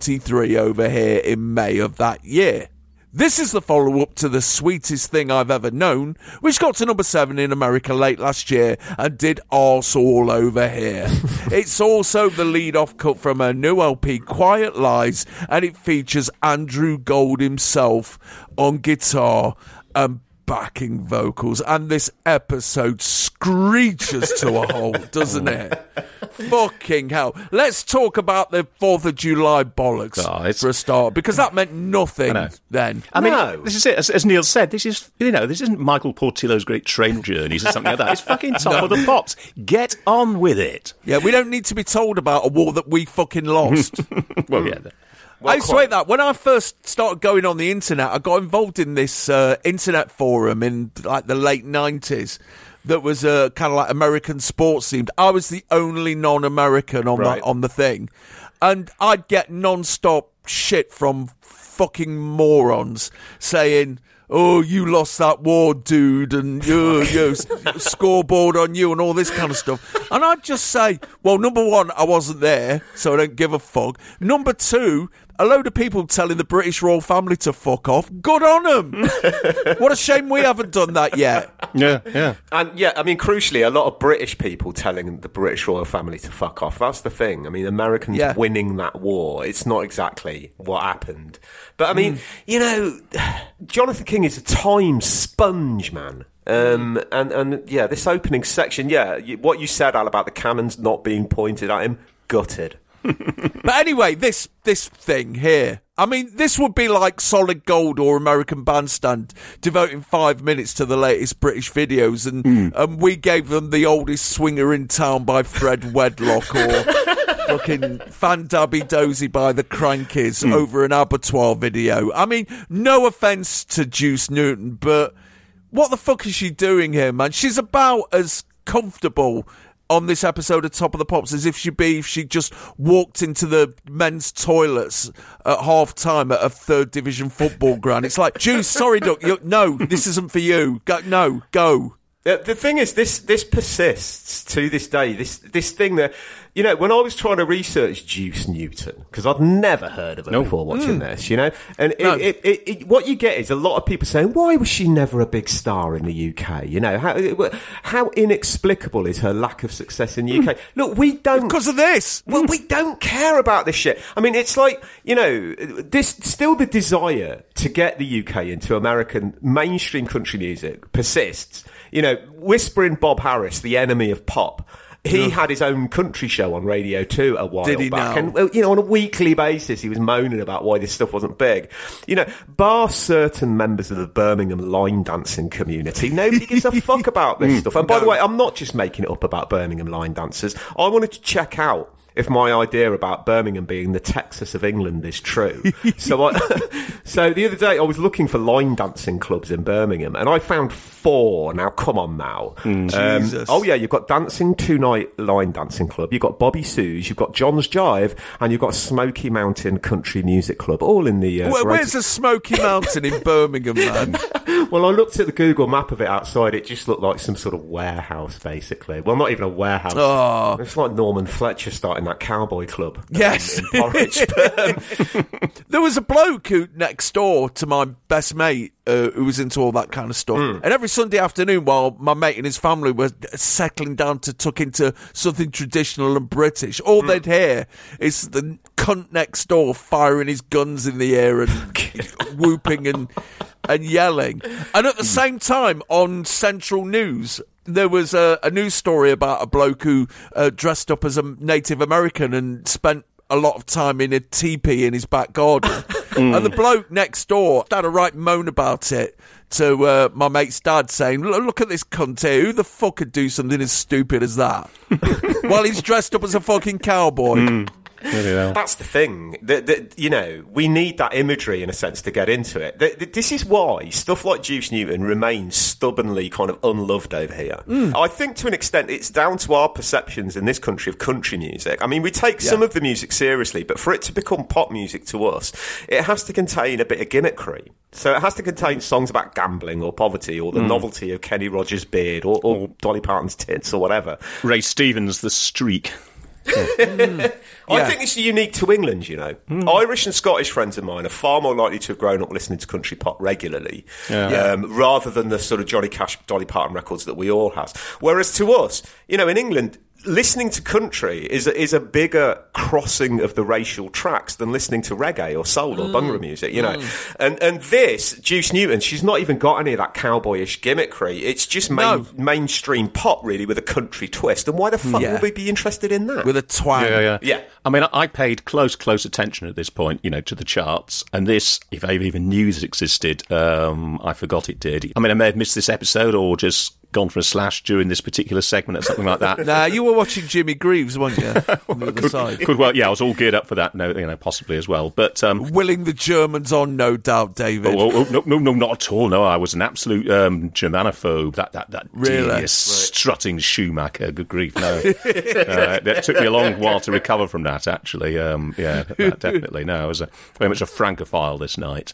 43 over here in May of that year. This is the follow-up to The Sweetest Thing I've Ever Known, which got to number 7 in America late last year and did arse all over here. It's also the lead-off cut from her new LP, Quiet Lies, and it features Andrew Gold himself on guitar and backing vocals, and this episode screeches to a halt, doesn't it? Fucking hell. Let's talk about the 4th of July bollocks for a start, because that meant nothing then. I mean, this is it. As Neil said, this isn't Michael Portillo's Great Train Journeys or something like that. It's fucking Top of the Pops. Get on with it. Yeah, we don't need to be told about a war that we fucking lost. Well, yeah. I used to hate that. When I first started going on the internet, I got involved in this internet forum in like the late 90s that was kind of like American sports themed. I was the only non-American on the thing. And I'd get non-stop shit from fucking morons saying, oh, you lost that war, dude, and you scoreboard on you and all this kind of stuff. And I'd just say, well, number one, I wasn't there, so I don't give a fuck. Number two, a load of people telling the British royal family to fuck off. Good on them. What a shame we haven't done that yet. Yeah. And I mean, crucially, a lot of British people telling the British royal family to fuck off. That's the thing. I mean, Americans winning that war, it's not exactly what happened. But I mean, Jonathan King is a time sponge, man. And this opening section, what you said, Al, about the cannons not being pointed at him, gutted. But anyway, this thing here, I mean, this would be like Solid Gold or American Bandstand devoting 5 minutes to the latest British videos, and we gave them The Oldest Swinger in Town by Fred Wedlock or fucking Fan Dabby Dozy by the Crankies over an Abattoir video. I mean, no offence to Juice Newton, but what the fuck is she doing here, man? She's about as comfortable on this episode of Top of the Pops as if she just walked into the men's toilets at half-time at a 3rd Division football ground. It's like, Juice, sorry, Duck, no, this isn't for you. Go. The thing is, this persists to this day. This thing that, when I was trying to research Juice Newton, because I'd never heard of her before watching this, and what you get is a lot of people saying, why was she never a big star in the UK? How inexplicable is her lack of success in the UK? Look, we don't... Because of this! Well, we don't care about this shit. I mean, it's like, still the desire to get the UK into American mainstream country music persists. Whispering Bob Harris, the enemy of pop, he had his own country show on Radio 2 a while back. And, on a weekly basis, he was moaning about why this stuff wasn't big. Bar certain members of the Birmingham line dancing community, nobody gives a fuck about this stuff. And by the way, I'm not just making it up about Birmingham line dancers. I wanted to check out if my idea about Birmingham being the Texas of England is true. So the other day I was looking for line dancing clubs in Birmingham, and I found 4. Now, come on now. Jesus. You've got Dancing Tonight Line Dancing Club, you've got Bobby Sue's, you've got John's Jive, and you've got Smoky Mountain Country Music Club, all in the... where's the Smoky Mountain in Birmingham, man? Well, I looked at the Google map of it outside. It just looked like some sort of warehouse, basically. Well, not even a warehouse. Oh. It's like Norman Fletcher starting that cowboy club. Yes. In Porridge. There was a bloke next door to my best mate who was into all that kind of stuff. And every Sunday afternoon, while my mate and his family were settling down to tuck into something traditional and British, all they'd hear is the cunt next door firing his guns in the air and whooping and yelling. And at the same time, on Central News, there was a news story about a bloke who dressed up as a Native American and spent a lot of time in a teepee in his back garden. And the bloke next door had a right moan about it to my mate's dad, saying, look at this cunt here, who the fuck could do something as stupid as that? While he's dressed up as a fucking cowboy. That's the thing. We need that imagery in a sense to get into it. This is why stuff like Juice Newton remains stubbornly kind of unloved over here. I think to an extent it's down to our perceptions in this country of country music. I mean, we take some of the music seriously, but for it to become pop music to us, it has to contain a bit of gimmickry. So it has to contain songs about gambling or poverty or the novelty of Kenny Rogers' beard or Dolly Parton's tits or whatever. Ray Stevens' The Streak. I think this is unique to England, Irish and Scottish friends of mine are far more likely to have grown up listening to country pop regularly, rather than the sort of Johnny Cash, Dolly Parton records that we all have. Whereas to us, in England, listening to country is a bigger crossing of the racial tracks than listening to reggae or soul or bhangra music, you know. And this, Juice Newton, she's not even got any of that cowboyish gimmickry. It's just mainstream pop, really, with a country twist. And why the fuck would we be interested in that? With a twang. Yeah. I mean, I paid close attention at this point, you know, to the charts. And this, if I even knew it existed, I forgot it did. I mean, I may have missed this episode or just gone for a slash during this particular segment or something like that. Nah, you were watching Jimmy Greaves, weren't you? On the other side. I was all geared up for that, possibly as well. But willing the Germans on, no doubt, David. No, not at all. No, I was an absolute Germanophobe. That really strutting Schumacher. Good grief, no. It took me a long while to recover from that. Actually, definitely. No, I was very much a Francophile this night.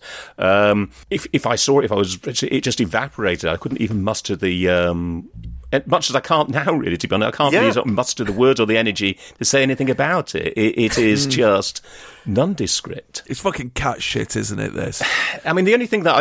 If I saw it, it just evaporated. I couldn't even muster the. Much as I can't now, really, to be honest, I can't really muster the words or the energy to say anything about it. It is just nondescript. It's fucking cat shit, isn't it, this? I mean, the only thing that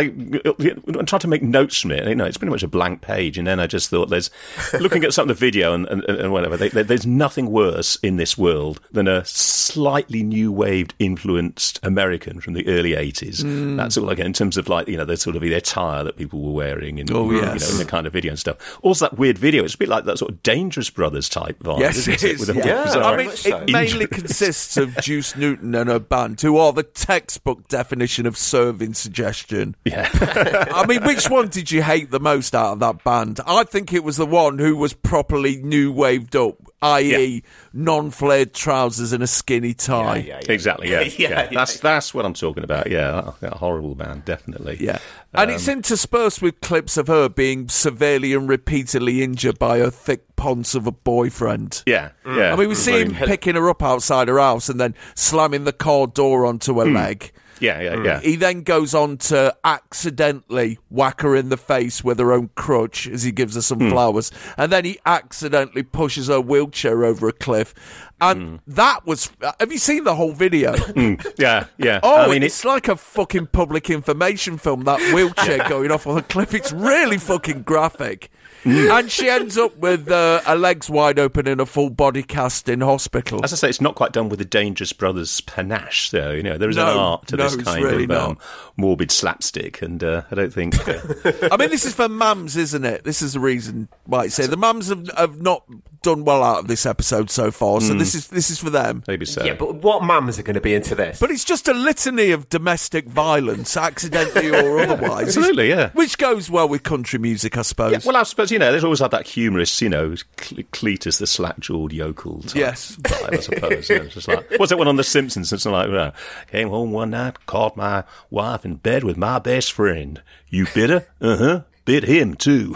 I tried to make notes from it, you know, it's pretty much a blank page, and then I just thought looking at some of the video and whatever, there's nothing worse in this world than a slightly new wave influenced American from the early 80s. That's all, again, in terms of, like, you know, the sort of the attire that people were wearing and, you know, in the kind of video and stuff. Also that weird video, it's a bit like that sort of Dangerous Brothers type vibe. Yes, it is. I mean, it mainly consists of Juice Newton and her band, who are the textbook definition of serving suggestion. Yeah. I mean, which one did you hate the most out of that band? I think it was the one who was properly new waved up, i.e. non-flared trousers and a skinny tie. Exactly, yeah. That's what I'm talking about, that horrible band, definitely. Yeah. And it's interspersed with clips of her being severely and repeatedly injured by her thick ponce of a boyfriend. Yeah. I mean, we see him picking her up outside her house and then slamming the car door onto her leg. Yeah. He then goes on to accidentally whack her in the face with her own crutch as he gives her some flowers. And then he accidentally pushes her wheelchair over a cliff. And that was... Have you seen the whole video? Yeah. Oh, I mean, it's like a fucking public information film, that wheelchair going off on a cliff. It's really fucking graphic. And she ends up with her legs wide open in a full body cast in hospital. As I say, it's not quite done with the Dangerous Brothers panache, though. You know, there is an art to this kind of morbid slapstick, and I don't think... I mean, this is for mums, isn't it? This is the reason why I say the mums have not done well out of this episode so far, so this is for them. Maybe so. Yeah, but what mums are going to be into this? But it's just a litany of domestic violence, accidentally or otherwise. Absolutely, yeah. Which goes well with country music, I suppose. Yeah, well, I suppose, you know, there's always had that humorous, you know, Cletus the slack-jawed yokel type vibe, I suppose. You know, it's just like, what's that one on The Simpsons? It's like, came home one night, caught my wife in bed with my best friend. You bit her? Uh-huh. Bit him, too.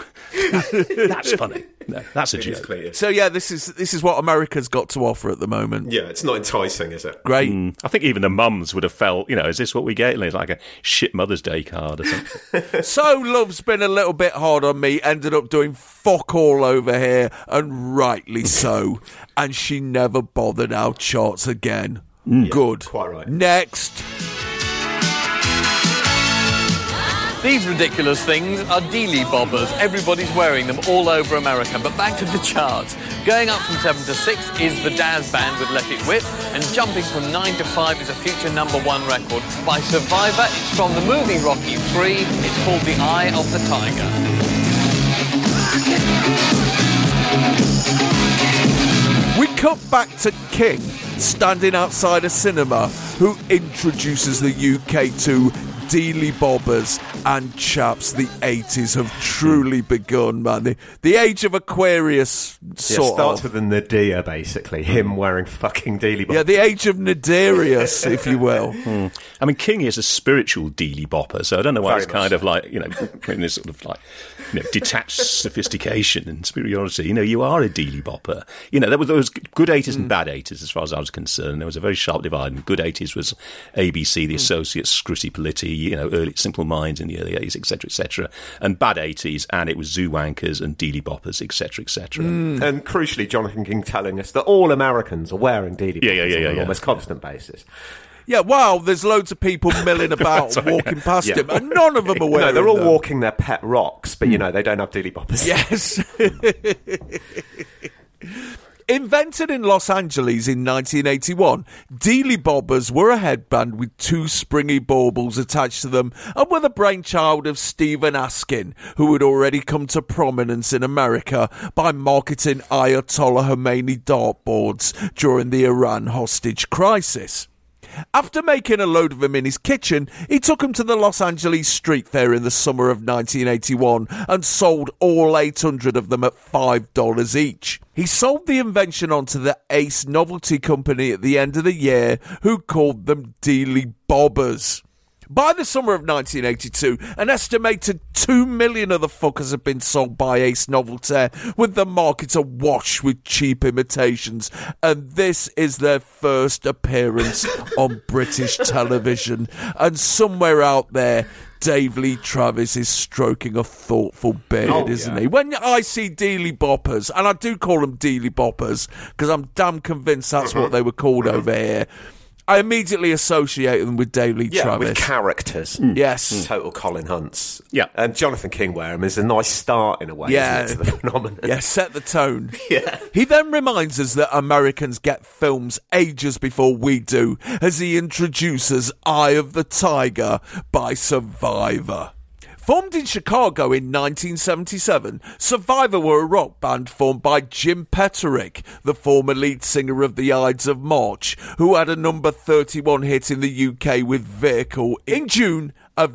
That's funny. No, that's a joke. So, yeah, this is what America's got to offer at the moment. Yeah, it's not enticing, is it? Great. I think even the mums would have felt, you know, is this what we get? It's like a shit Mother's Day card or something. So Love's been a little bit hard on me, ended up doing fuck all over here, and rightly so. And she never bothered our charts again. Good. Quite right. Next. These ridiculous things are dealy bobbers. Everybody's wearing them all over America. But back to the charts. Going up from 7 to 6 is the Daz Band with Let It Whip. And jumping from 9 to 5 is a future #1 record by Survivor. It's from the movie Rocky 3. It's called The Eye of the Tiger. We cut back to King standing outside a cinema who introduces the UK to dealy bobbers and chaps. The 80s have truly begun, man. The age of Aquarius starts with a nadir, basically. Him wearing fucking dealy bobbers. Yeah, the age of Nadarius, if you will. I mean, King is a spiritual dealy bopper, so I don't know why it's kind of like, you know, in this sort of like, you know, detached sophistication and superiority. You know, you are a dealy bopper. You know, there was good 80s and bad 80s as far as I was concerned. There was a very sharp divide. And good 80s was ABC, The Associates, Scrutty Politti, you know, early Simple Minds in the early 80s, etc., etc. And bad 80s, and it was Zoo Wankers and dealy boppers, etc., etc. And crucially, Jonathan King telling us that all Americans are wearing dealy boppers on an almost constant basis. Yeah, wow, there's loads of people milling about, walking past him, and none of them are wearing No, they're all them. walking their pet rocks, but, you know, they don't have dealy boppers. Yes. Invented in Los Angeles in 1981, Dealey Bobbers were a headband with two springy baubles attached to them and were the brainchild of Stephen Askin, who had already come to prominence in America by marketing Ayatollah Khomeini dartboards during the Iran hostage crisis. After making a load of them in his kitchen, he took them to the Los Angeles Street Fair in the summer of 1981 and sold all 800 of them at $5 each. He sold the invention onto the Ace Novelty Company at the end of the year, who called them Dealey Bobbers. By the summer of 1982, an estimated 2 million of the fuckers had been sold by Ace Novelty, with the market awash with cheap imitations, and this is their first appearance on British television. And somewhere out there, Dave Lee Travis is stroking a thoughtful beard, isn't he? When I see Dealey Boppers, and I do call them Dealey Boppers, because I'm damn convinced that's what they were called over here, I immediately associate them with Dave Lee Travis. With characters. Yes. Total Colin Hunts. Yeah. And Jonathan King wear him is a nice start, in a way, isn't it, to the phenomenon? Yeah, set the tone. Yeah. He then reminds us that Americans get films ages before we do, as he introduces Eye of the Tiger by Survivor. Formed in Chicago in 1977, Survivor were a rock band formed by Jim Petterick, the former lead singer of the Ides of March, who had a number 31 hit in the UK with Vehicle in June of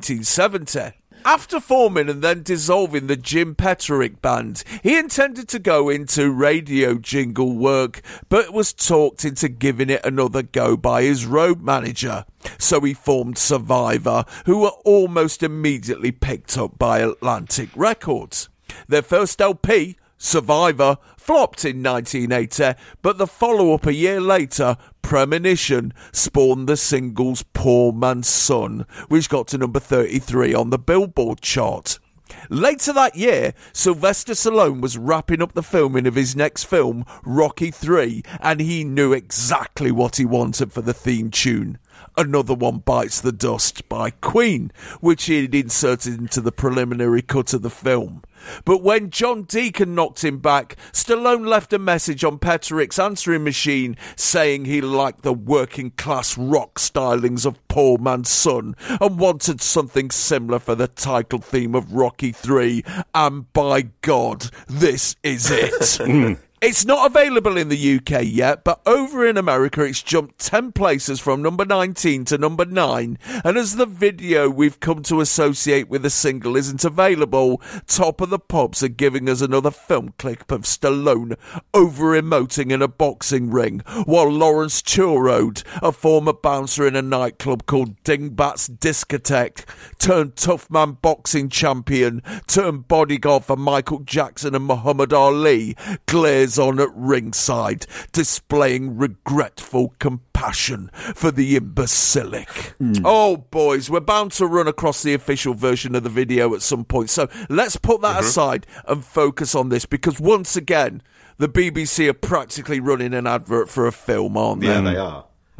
1970. After forming and then dissolving the Jim Petterick Band, he intended to go into radio jingle work, but was talked into giving it another go by his road manager. So he formed Survivor, who were almost immediately picked up by Atlantic Records. Their first LP, Survivor, flopped in 1980, but the follow-up a year later, Premonition, spawned the singles Poor Man's Son, which got to number 33 on the Billboard chart. Later that year, Sylvester Stallone was wrapping up the filming of his next film, Rocky III, and he knew exactly what he wanted for the theme tune. Another One Bites the Dust by Queen, which he had inserted into the preliminary cut of the film. But when John Deacon knocked him back, Stallone left a message on Petterick's answering machine saying he liked the working-class rock stylings of Poor Man's Son and wanted something similar for the title theme of Rocky III, and by God, this is it. It's not available in the UK yet, but over in America it's jumped 10 places from number 19 to number 9, and as the video we've come to associate with the single isn't available, Top of the Pops are giving us another film clip of Stallone over-emoting in a boxing ring, while Lawrence Turode, a former bouncer in a nightclub called Dingbats Discotheque, turned tough man boxing champion, turned bodyguard for Michael Jackson and Muhammad Ali, glares on at ringside, displaying regretful compassion for the imbecilic. Oh, boys, we're bound to run across the official version of the video at some point, so let's put that aside and focus on this, because once again, the BBC are practically running an advert for a film, aren't they? Yeah, they are.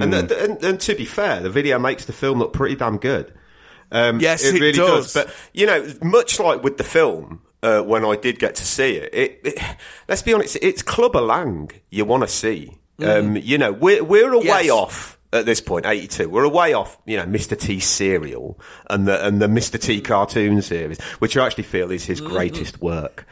And to be fair, the video makes the film look pretty damn good. Yes, it really does. But, you know, much like with the film, when I did get to see it, let's be honest, it's Clubber Lang you want to see. You know, we're a way off at this point, 82. We're a way off, you know, Mr. T serial and the Mr. T cartoon series, which I actually feel is his greatest work.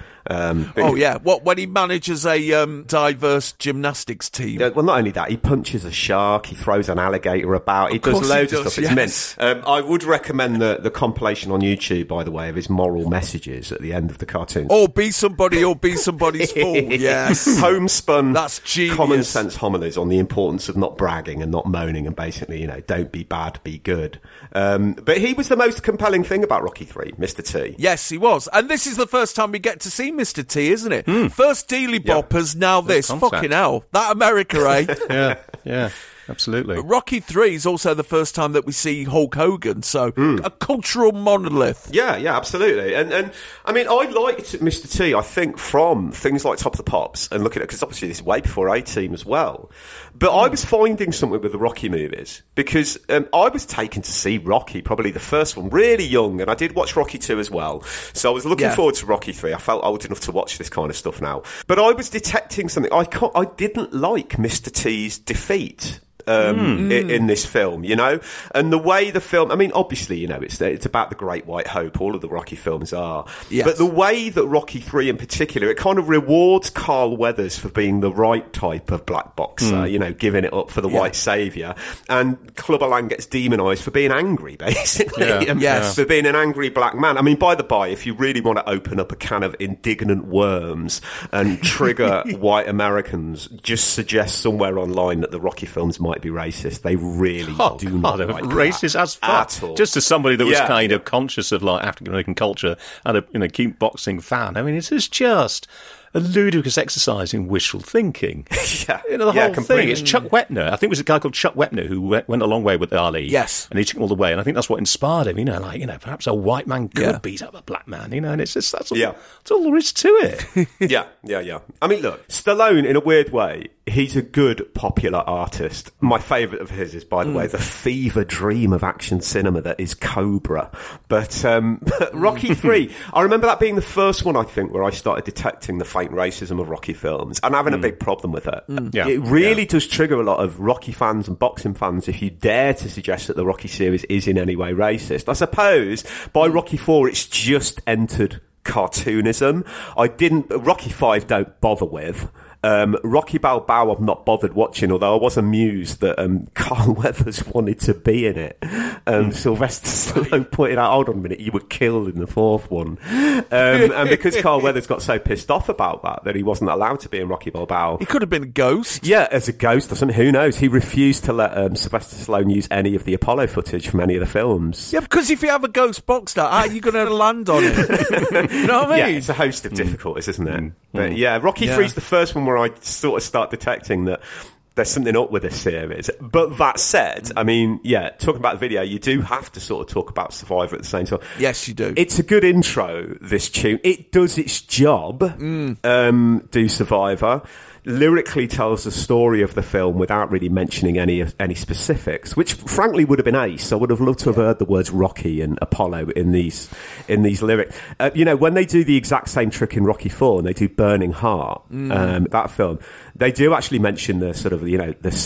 When he manages a diverse gymnastics team. Well, not only that, he punches a shark, he throws an alligator about, he does loads of stuff. It's mint. I would recommend the compilation on YouTube, by the way, of his moral messages at the end of the cartoon. Or be somebody or be somebody's fool. Yes. Homespun, that's genius. Common sense homilies on the importance of not bragging and not moaning and basically, you know, don't be bad, be good. But he was the most compelling thing about Rocky III, Mr. T. Yes, he was. And this is the first time we get to see Mr. T, isn't it? First Dealey Boppers, now this. Fucking hell. That America, eh? Yeah. absolutely. Rocky 3 is also the first time that we see Hulk Hogan, so a cultural monolith. Yeah, absolutely. And I mean, I liked Mr. T, I think, from things like Top of the Pops and looking at it, because obviously this is way before A-Team as well. But I was finding something with the Rocky movies, because I was taken to see Rocky, probably the first one, really young, and I did watch Rocky 2 as well. So I was looking forward to Rocky 3. I felt old enough to watch this kind of stuff now. But I was detecting something. I didn't like Mr. T's defeat. In this film, you know, and the way the film, I mean, obviously, you know, it's about the Great White Hope. All of the Rocky films are, but the way that Rocky 3 in particular, it kind of rewards Carl Weathers for being the right type of black boxer, you know, giving it up for the white saviour, and Clubber Lang gets demonised for being angry, basically, for being an angry black man. I mean, by the by, if you really want to open up a can of indignant worms and trigger white Americans, just suggest somewhere online that the Rocky films might be racist. They really do not like racist as fuck. Just as somebody that was kind of conscious of like African American culture and a kickboxing fan, I mean, it is just a ludicrous exercise in wishful thinking. You know, the whole thing. It's Chuck Wepner. I think it was a guy called Chuck Wepner who went a long way with Ali. Yes. And he took him all the way. And I think that's what inspired him. You know, like, you know, perhaps a white man could beat up a black man, you know, and it's just, that's all there is to it. Yeah. I mean, look, Stallone, in a weird way, he's a good popular artist. My favourite of his is, by the way, the fever dream of action cinema that is Cobra. But Rocky 3, I remember that being the first one, I think, where I started detecting the faint racism of Rocky films and having a big problem with it. It really does trigger a lot of Rocky fans and boxing fans if you dare to suggest that the Rocky series is in any way racist. I suppose by Rocky 4, it's just entered cartoonism. Rocky 5 don't bother with. Rocky Balboa I've not bothered watching, although I was amused that Carl Weathers wanted to be in it. Sylvester Stallone pointed out, hold on a minute, you were killed in the fourth one. And because Carl Weathers got so pissed off about that he wasn't allowed to be in Rocky Balboa. He could have been a ghost. Yeah, as a ghost or something, who knows? He refused to let Sylvester Stallone use any of the Apollo footage from any of the films. Yeah, because if you have a ghost boxer, how are you going to land on it? You know what I mean? Yeah, it's a host of difficulties, isn't it? But yeah, Rocky 3 is the first one where I sort of start detecting that there's something up with this series. But that said, I mean, talking about the video, you do have to sort of talk about Survivor at the same time. Yes, you do. It's a good intro, this tune. It does its job, do Survivor. Lyrically tells the story of the film without really mentioning any specifics, which frankly would have been ace. I would have loved to have heard the words Rocky and Apollo in these lyrics. You know, when they do the exact same trick in Rocky 4 and they do Burning Heart, that film, they do actually mention the sort of, you know, the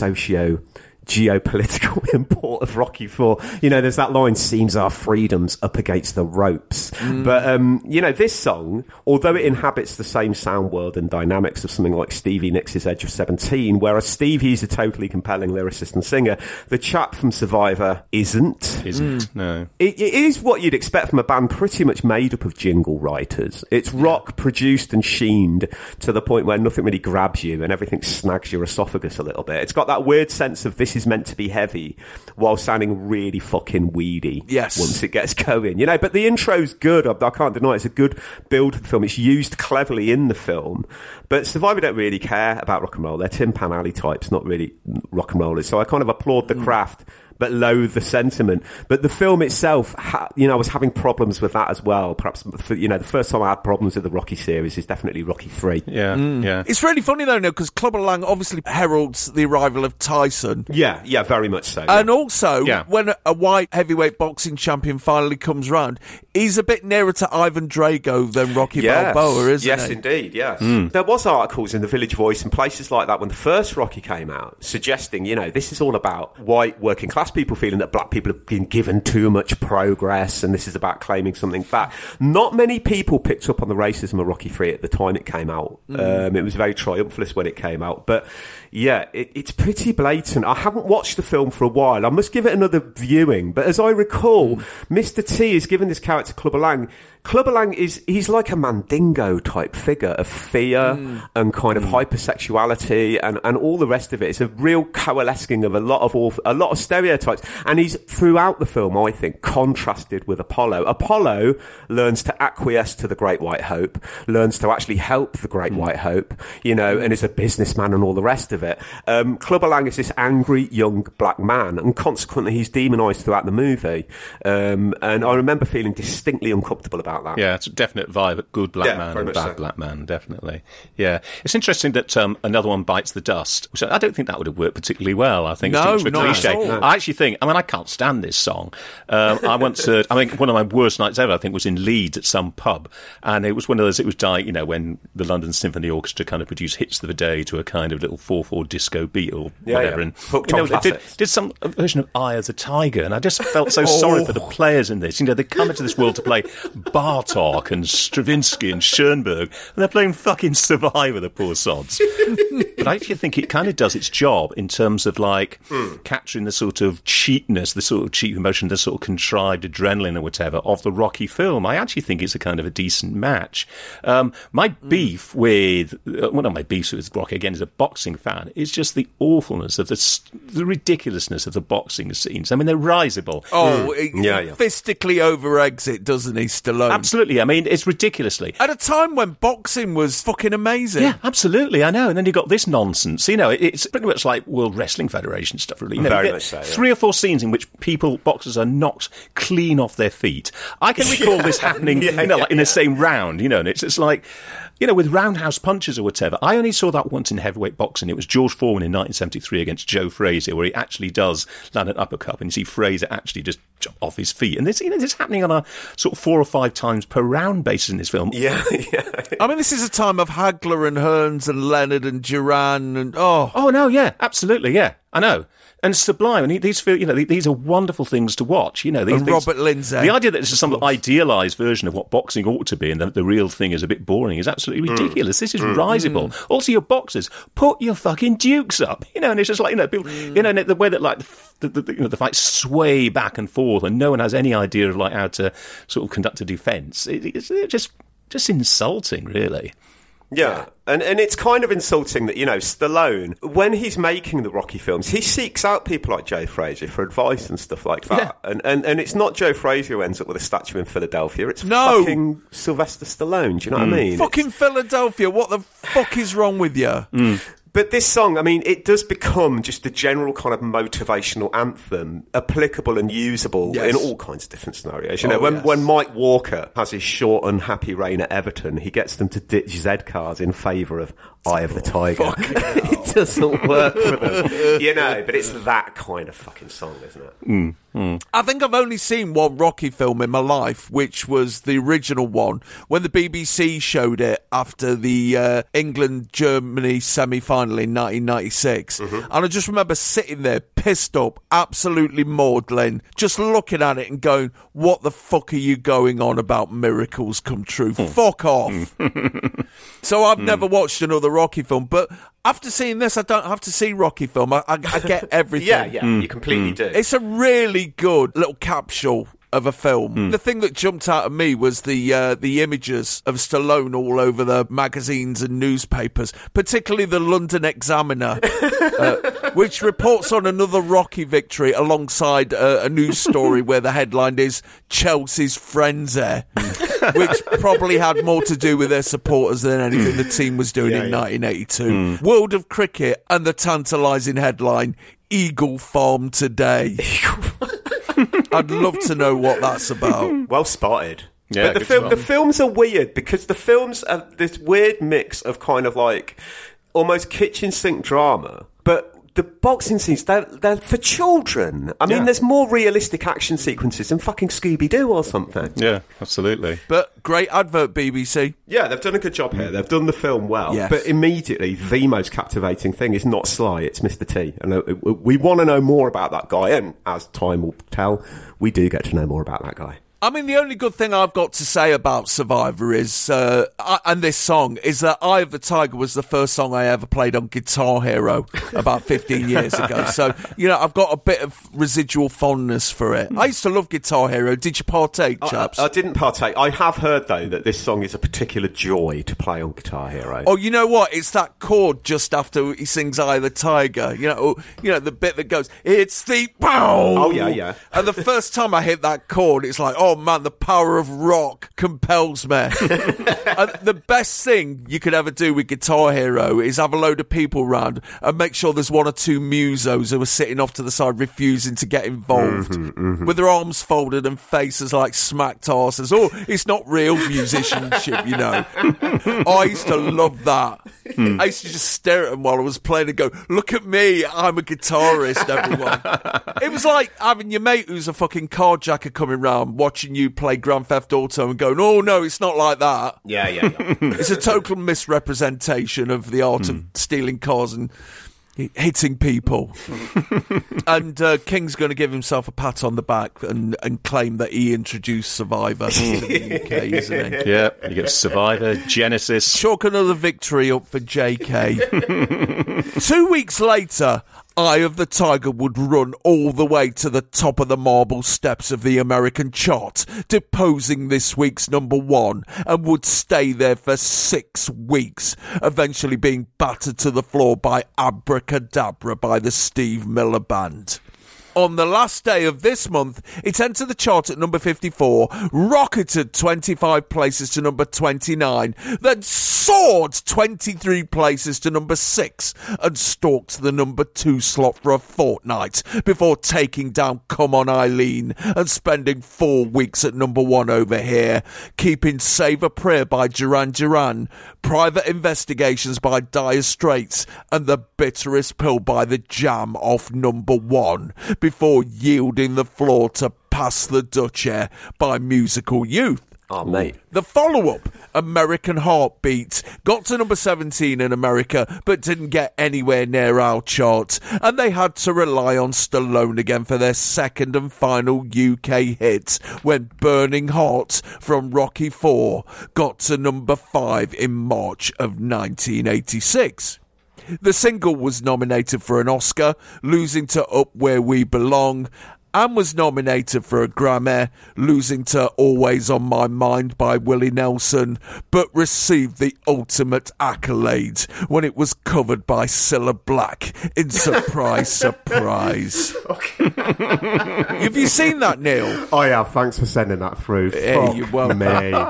geopolitical import of Rocky 4. You know, there's that line, seems our freedoms up against the ropes. But, you know, this song, although it inhabits the same sound world and dynamics of something like Stevie Nicks' Edge of 17, whereas Stevie's a totally compelling lyricist and singer, the chap from Survivor isn't. No. It is what you'd expect from a band pretty much made up of jingle writers. It's rock produced and sheened to the point where nothing really grabs you and everything snags your esophagus a little bit. It's got that weird sense of this is meant to be heavy while sounding really fucking weedy once it gets going, you know. But the intro's good. I can't deny it's a good build to the film. It's used cleverly in the film, but Survivor don't really care about rock and roll. They're Tin Pan Alley types, not really rock and rollers. So I kind of applaud the craft but loathe the sentiment. But the film itself, you know, I was having problems with that as well. Perhaps, you know, the first time I had problems with the Rocky series is definitely Rocky 3. Yeah. It's really funny, though, Neil, because Clubber Lang obviously heralds the arrival of Tyson. Yeah, very much so. And also, when a white heavyweight boxing champion finally comes round, he's a bit nearer to Ivan Drago than Rocky Balboa, isn't he? Yes, indeed, yes. There was articles in the Village Voice and places like that when the first Rocky came out, suggesting, you know, this is all about white working class people feeling that black people have been given too much progress and this is about claiming something back. Not many people picked up on the racism of Rocky 3 at the time it came out. It was very triumphalist when it came out. But yeah, it's pretty blatant. I haven't watched the film for a while. I must give it another viewing. But as I recall, Mr. T is given this character Clubber Lang. Clubber Lang he's like a Mandingo type figure of fear and kind of hypersexuality and all the rest of it. It's a real coalescing of a lot of stereotypes. And he's throughout the film, I think, contrasted with Apollo. Apollo learns to acquiesce to the Great White Hope, learns to actually help the Great White Hope, you know, and is a businessman and all the rest of of it. Clubber Lang is this angry young black man, and consequently he's demonised throughout the movie. And I remember feeling distinctly uncomfortable about that. Yeah, it's a definite vibe. Good black man and bad black man, definitely. Yeah, it's interesting that another one bites the dust, which I don't think that would have worked particularly well. I think it's a cliche. No. I actually think, I can't stand this song. I once heard, I think one of my worst nights ever, I think, was in Leeds at some pub, and it was one of those, it was like, you know, when the London Symphony Orchestra kind of produced hits of the day to a kind of little 4/4 disco beat or whatever, and they did some version of Eye of the Tiger, and I just felt so sorry for the players in this. You know, they come into this world to play Bartok and Stravinsky and Schoenberg, and they're playing fucking Survivor, the poor sods. But I actually think it kind of does its job in terms of, like, capturing the sort of cheapness, the sort of cheap emotion, the sort of contrived adrenaline or whatever of the Rocky film. I actually think it's a kind of a decent match. My beef with, one of my beefs with Rocky, again, as a boxing fan, is just the awfulness of the ridiculousness of the boxing scenes. I mean, they're risible. Fistically over-eggs it, doesn't he, Stallone? Absolutely. I mean, it's ridiculously. At a time when boxing was fucking amazing. Yeah, absolutely, I know. And then you got this nonsense. You know, it's pretty much like World Wrestling Federation stuff, really. You know, very much so, yeah. 3 or 4 scenes in which boxers are knocked clean off their feet. I can recall this happening, like in the same round, you know, and it's like, you know, with roundhouse punches or whatever. I only saw that once in heavyweight boxing. It was George Foreman in 1973 against Joe Frazier, where he actually does land an uppercut, and you see Frazier actually just jump off his feet. And this, you know, this is happening on a sort of 4 or 5 times per round basis in this film. Yeah. I mean, this is a time of Hagler and Hearns and Leonard and Duran and Oh no, yeah, absolutely, yeah, I know. And sublime, and these feel, you know, these are wonderful things to watch. You know, Robert Lindsay. The idea that this is some idealised version of what boxing ought to be, and that the real thing is a bit boring, is absolutely ridiculous. This is risible. Also, your boxers, put your fucking dukes up. You know, and it's just like, you know, people, you know, the way that, like, the fights sway back and forth, and no one has any idea of, like, how to sort of conduct a defence. It's just insulting, really. Yeah, and it's kind of insulting that, you know, Stallone, when he's making the Rocky films, he seeks out people like Joe Frazier for advice and stuff like that. Yeah. And it's not Joe Frazier who ends up with a statue in Philadelphia, it's fucking Sylvester Stallone, do you know what I mean? Fucking Philadelphia, what the fuck is wrong with you? But this song, I mean, it does become just a general kind of motivational anthem, applicable and usable in all kinds of different scenarios. You know, when Mike Walker has his short, unhappy reign at Everton, he gets them to ditch Z-Cars in favour of Eye of the Tiger. It doesn't work for them. You know, but it's that kind of fucking song, isn't it? I think I've only seen one Rocky film in my life, which was the original one, when the BBC showed it after the England-Germany semi-final in 1996. And I just remember sitting there, pissed up, absolutely maudlin, just looking at it and going, what the fuck are you going on about miracles come true? Fuck off. So I've never watched another Rocky film, but after seeing this, I don't have to see Rocky film. I get everything. You completely do. It's a really good little capsule of a film. The thing that jumped out at me was the images of Stallone all over the magazines and newspapers, particularly the London Examiner, which reports on another Rocky victory alongside a news story where the headline is Chelsea's frenzy, which probably had more to do with their supporters than anything the team was doing in 1982. World of Cricket and the tantalising headline, Eagle Farm Today. I'd love to know what that's about. Well spotted. Yeah, but the films are weird because the films are this weird mix of kind of like almost kitchen sink drama, but the boxing scenes, they're for children. I mean, there's more realistic action sequences than fucking Scooby-Doo or something. Yeah, absolutely. But great advert, BBC. Yeah, they've done a good job here. They've done the film well. Yes. But immediately, the most captivating thing is not Sly, it's Mr. T. And we want to know more about that guy. And as time will tell, we do get to know more about that guy. I mean, the only good thing I've got to say about Survivor is, and this song, is that Eye of the Tiger was the first song I ever played on Guitar Hero about 15 years ago. So, you know, I've got a bit of residual fondness for it. I used to love Guitar Hero. Did you partake, chaps? I didn't partake. I have heard, though, that this song is a particular joy to play on Guitar Hero. Oh, you know what? It's that chord just after he sings Eye of the Tiger. You know, the bit that goes, it's the... Oh, yeah. And the first time I hit that chord, it's like, oh, oh man, the power of rock compels me. And the best thing you could ever do with Guitar Hero is have a load of people round and make sure there's one or two musos who are sitting off to the side refusing to get involved, with their arms folded and faces like smacked arses. Oh, it's not real musicianship, you know. I used to love that. I used to just stare at them while I was playing and go, look at me, I'm a guitarist, everyone. It was like having your mate who's a fucking carjacker coming round watching you play Grand Theft Auto and going, oh no, it's not like that. Yeah. It's a total misrepresentation of the art of stealing cars and hitting people. And King's going to give himself a pat on the back and claim that he introduced Survivor to the UK, isn't he? Yeah, you get Survivor, Genesis. Chalk another victory up for JK. 2 weeks later, Eye of the Tiger would run all the way to the top of the marble steps of the American chart, deposing this week's number 1, and would stay there for 6 weeks, eventually being battered to the floor by Abracadabra by the Steve Miller Band. On the last day of this month, it entered the chart at number 54, rocketed 25 places to number 29, then soared 23 places to number 6, and stalked the number 2 slot for a fortnight, before taking down Come On Eileen and spending 4 weeks at number 1 over here, keeping Save a Prayer by Duran Duran, Private Investigations by Dire Straits, and The Bitterest Pill by The Jam off number 1, before yielding the floor to Pass the Dutch Air by Musical Youth. Oh, mate. The follow-up, American Heartbeat, got to number 17 in America, but didn't get anywhere near our chart, and they had to rely on Stallone again for their second and final UK hit, when Burning Heart from Rocky IV got to number 5 in March of 1986. The single was nominated for an Oscar, losing to Up Where We Belong, and was nominated for a Grammy, losing to Always On My Mind by Willie Nelson, but received the ultimate accolade when it was covered by Cilla Black in Surprise, Surprise. Have you seen that, Neil? I have, thanks for sending that through. Yeah, you're welcome.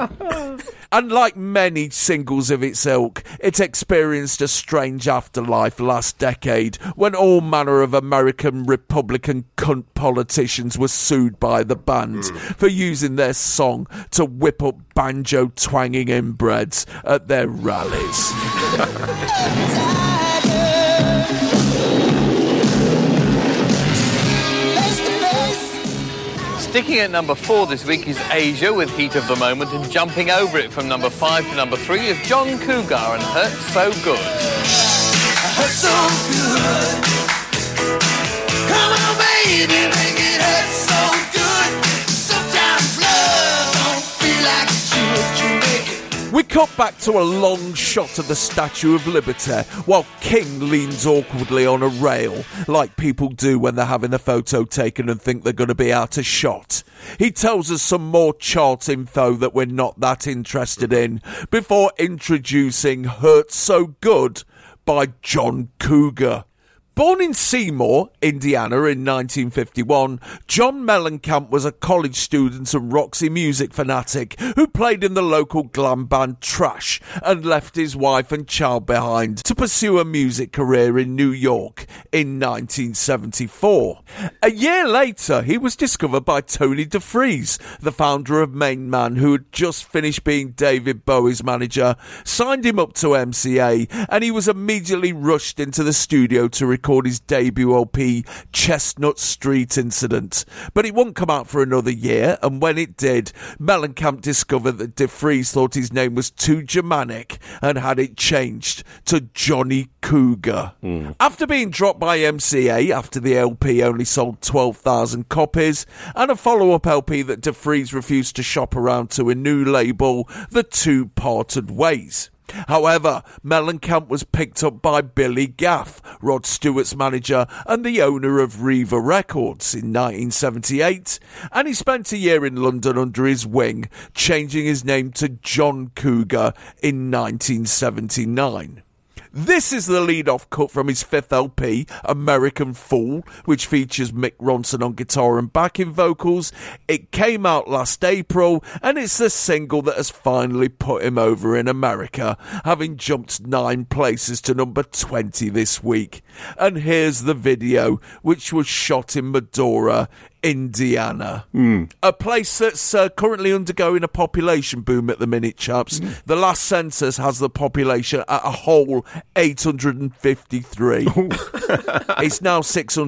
And like many singles of its ilk, it experienced a strange afterlife last decade when all manner of American Republican cunt politicians were sued by the band for using their song to whip up banjo-twanging inbreds at their rallies. Sticking at number 4 this week is Asia with Heat of the Moment, and jumping over it from number 5 to number 3 is John Cougar and Hurt So Good. Hurt so good. Come on, baby, make it hurt so good. Sometimes love don't feel like it should. You make it. We cut back to a long shot of the Statue of Liberty while King leans awkwardly on a rail, like people do when they're having a photo taken and think they're going to be out of shot. He tells us some more chart info that we're not that interested in, before introducing Hurt So Good by John Cougar. Born in Seymour, Indiana in 1951, John Mellencamp was a college student and Roxy music fanatic who played in the local glam band Trash and left his wife and child behind to pursue a music career in New York in 1974. A year later, he was discovered by Tony DeFries, the founder of Main Man, who had just finished being David Bowie's manager, signed him up to MCA, and he was immediately rushed into the studio to record his debut LP, Chestnut Street Incident. But it wouldn't come out for another year, and when it did, Mellencamp discovered that DeFries thought his name was too Germanic and had it changed to Johnny Cougar. After being dropped by MCA after the LP only sold 12,000 copies, and a follow-up LP that DeFries refused to shop around to a new label, the two parted ways. However, Mellencamp was picked up by Billy Gaff, Rod Stewart's manager and the owner of Riva Records, in 1978, and he spent a year in London under his wing, changing his name to John Cougar in 1979. This is the lead-off cut from his 5th LP, American Fool, which features Mick Ronson on guitar and backing vocals. It came out last April, and it's the single that has finally put him over in America, having jumped 9 places to number 20 this week. And here's the video, which was shot in Medora, Indiana. A place that's currently undergoing a population boom at the minute, chaps. The last census has the population at a whole 853. It's now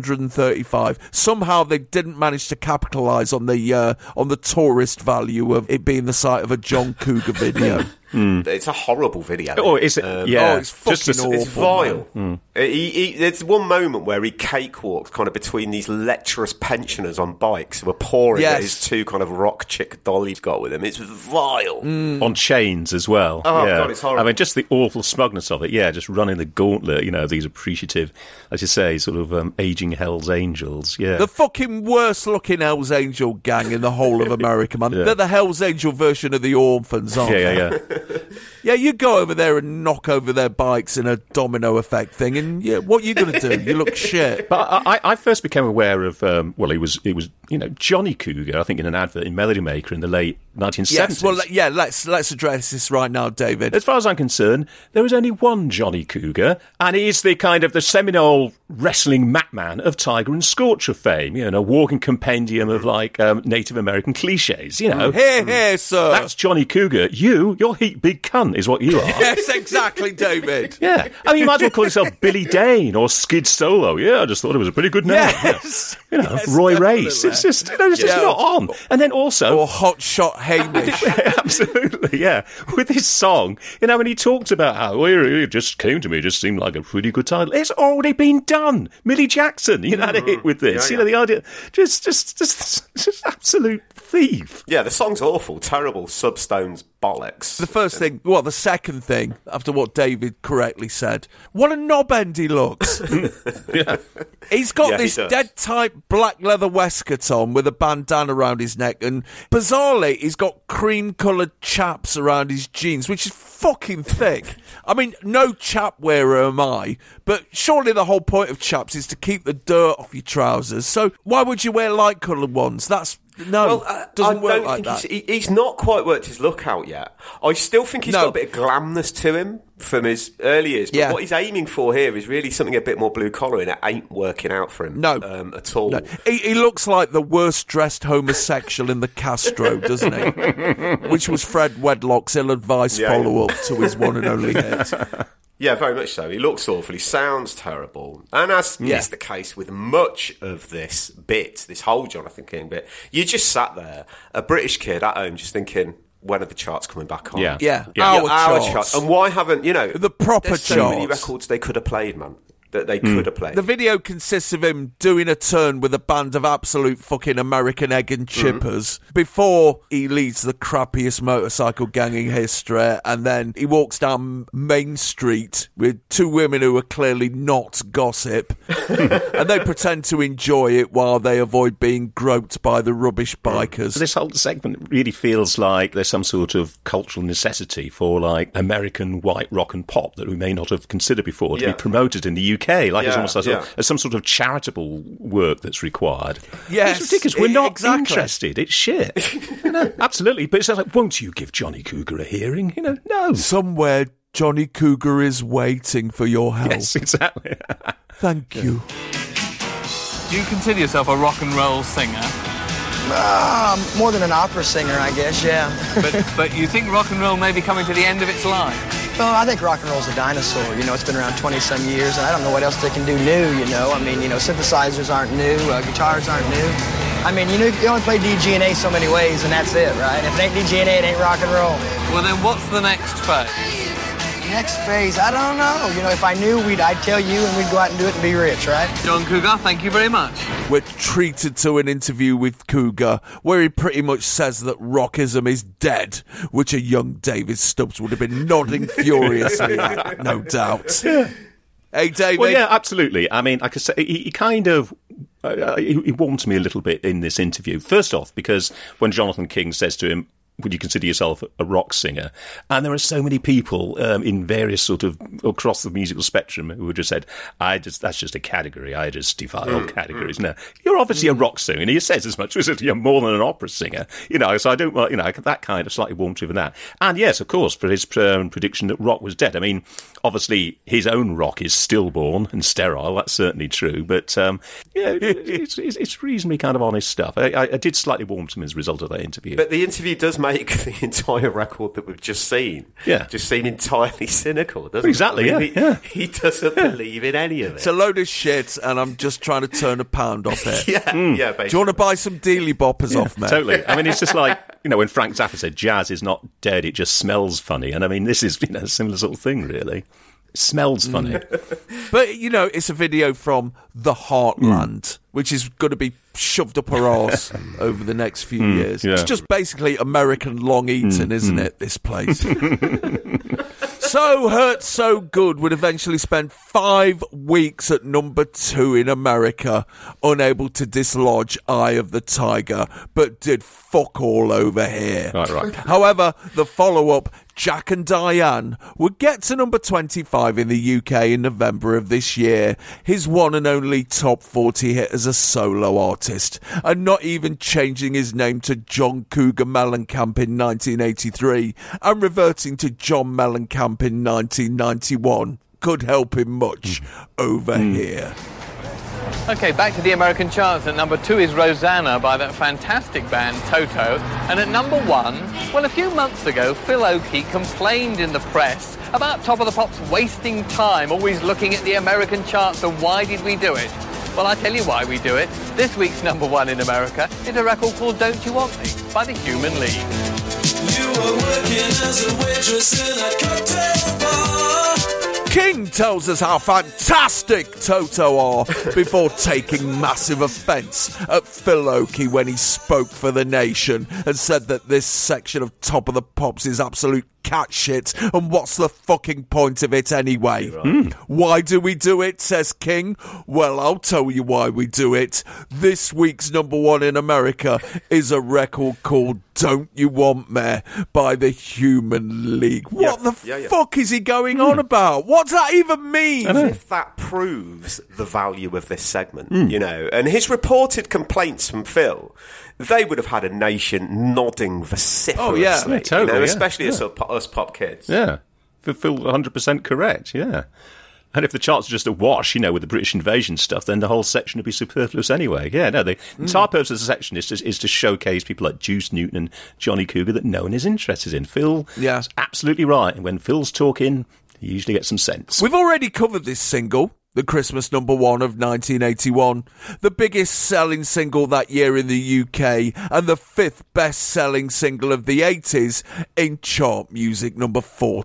635. Somehow they didn't manage to capitalise on the tourist value of it being the site of a John Cougar video. It's a horrible video. Oh, is it? It's fucking awful. It's vile. There's one moment where he cakewalks kind of between these lecherous pensioners on bikes who are pouring at his 2 kind of rock chick doll he's got with him. It's vile. On chains as well. Oh, God, it's horrible. I mean, just the awful smugness of it. Yeah, just running the gauntlet, these appreciative, as you say, sort of ageing Hell's Angels. Yeah. The fucking worst-looking Hell's Angel gang in the whole of America, man. They're the Hell's Angel version of the Orphans, aren't they? Yeah. Yeah, you go over there and knock over their bikes in a domino effect thing, and what are you going to do? You look shit. But I first became aware of, it was Johnny Cougar, I think, in an advert in Melody Maker in the late 1970s. Yes, well, let's address this right now, David. As far as I'm concerned, there is only one Johnny Cougar, and he's the kind of the Seminole wrestling matman of Tiger and Scorcher fame, a walking compendium of, Native American cliches, Here, sir. That's Johnny Cougar. You're heat big cunt, is what you are. Yes, exactly, David. Yeah. I mean, you might as well call yourself Billy Dane or Skid Solo. Yeah, I just thought it was a pretty good name. Yes. Yes, Roy Race. It's just, just not on. And then also... Or Hot Shot Hamish. Absolutely, yeah. With this song, when he talked about how it just came to me, it just seemed like a pretty good title. It's already been done. Millie Jackson, had a hit with this. The idea... Just absolute thief. Yeah, the song's awful. Terrible Substones bollocks. The second thing, after what David correctly said, what a knob end he looks. Yeah. He's got this dead tight black leather waistcoat on with a bandana around his neck, and bizarrely, he's got cream coloured chaps around his jeans, which is fucking thick. I mean, no chap wearer am I, but surely the whole point of chaps is to keep the dirt off your trousers. So why would you wear light coloured ones? Doesn't work like that. He's not quite worked his look out yet. I still think he's got a bit of glamness to him from his early years. But what he's aiming for here is really something a bit more blue collar, and it ain't working out for him at all. No. He looks like the worst dressed homosexual in the Castro, doesn't he? Which was Fred Wedlock's ill-advised follow-up to his one and only hit. Yeah, very much so. He looks awful. He sounds terrible. And as is the case with much of this whole Jonathan King bit, you just sat there, a British kid at home, just thinking, when are the charts coming back on? Yeah. Our charts. And why haven't, the proper there's so charts. many records they could have played, man. That they could have played. The video consists of him doing a turn with a band of absolute fucking American egg and chippers before he leads the crappiest motorcycle gang in history, and then he walks down Main Street with 2 women who are clearly not gossip, and they pretend to enjoy it while they avoid being groped by the rubbish bikers. This whole segment really feels like there's some sort of cultural necessity for American white rock and pop that we may not have considered before to be promoted in the UK. It's almost as some sort of charitable work that's required. Yes, it's ridiculous. We're not interested. It's shit. Absolutely. But it's won't you give Johnny Cougar a hearing? No. Somewhere Johnny Cougar is waiting for your help. Yes, exactly. Thank you. Do you consider yourself a rock and roll singer? More than an opera singer, I guess, yeah. but you think rock and roll may be coming to the end of its life? Well, I think rock and roll's a dinosaur. It's been around 20-some years, and I don't know what else they can do new, I mean, synthesizers aren't new, guitars aren't new. I mean, you only play DG&A so many ways, and that's it, right? If it ain't DG&A, it ain't rock and roll. Well, then what's the next phase? Next phase, I don't know. If I knew, I'd tell you, and we'd go out and do it and be rich, right? John Cougar, thank you very much. We're treated to an interview with Cougar where he pretty much says that rockism is dead, which a young David Stubbs would have been nodding furiously at, no doubt. Hey, David. Well, yeah, absolutely. I mean, like I say, he kind of... he warmed to me a little bit in this interview. First off, because when Jonathan King says to him, would you consider yourself a rock singer? And there are so many people in various sort of across the musical spectrum who would just said, that's just a category. I just defy all categories. No, you're obviously a rock singer, and he says as much as you're more than an opera singer. So I don't, that kind of slightly warmed to for that. And yes, of course, for his prediction that rock was dead. I mean, obviously his own rock is stillborn and sterile. That's certainly true. But it's reasonably kind of honest stuff. I did slightly warm to him as a result of that interview. But the interview does make the entire record that we've just seen just seem entirely cynical, doesn't it? Exactly, He doesn't believe in any of it. It's a load of shit, and I'm just trying to turn a pound off it. Basically. Do you want to buy some Dealey Boppers off, mate? Totally. I mean, it's just like, when Frank Zappa said jazz is not dead, it just smells funny. And I mean, this is, a similar sort of thing, really. It smells funny. But, it's a video from the Heartland, which is going to be shoved up her arse over the next few years. Yeah. It's just basically American Long Eaton, isn't it, this place? So Hurt So Good would eventually spend 5 weeks at number 2 in America, unable to dislodge Eye of the Tiger, but did fuck all over here. Right. However, the follow-up, Jack and Diane, would get to number 25 in the UK in November of this year, his one and only top 40 hit as a solo artist, and not even changing his name to John Cougar Mellencamp in 1983 and reverting to John Mellencamp in 1991 could help him much over here. Okay, back to the American charts. At number 2 is Rosanna by that fantastic band Toto. And at number 1, well, a few months ago, Phil Oakey complained in the press about Top of the Pops wasting time always looking at the American charts, and why did we do it? Well, I'll tell you why we do it. This week's number 1 in America is a record called Don't You Want Me by the Human League. You were working as a waitress in a cocktail bar. King tells us how fantastic Toto are before taking massive offence at Phil Oakey when he spoke for the nation and said that this section of Top of the Pops is absolute cat shit, and what's the fucking point of it anyway? Why do we do it, says King? Well, I'll tell you why we do it. This week's number 1 in America is a record called Don't You Want Me by the Human League. What the fuck is he going on about? What's that even mean? As if that proves the value of this segment, and his reported complaints from Phil, they would have had a nation nodding vociferously, totally, especially us pop kids. Yeah, Phil 100% correct, yeah. And if the charts are just a wash, with the British invasion stuff, then the whole section would be superfluous anyway. Yeah, no, the entire purpose of the section is to showcase people like Juice Newton and Johnny Cougar that no one is interested in. Phil is absolutely right. And when Phil's talking, he usually gets some sense. We've already covered this single, the Christmas number 1 of 1981, the biggest selling single that year in the UK, and the 5th best-selling single of the 80s in chart music number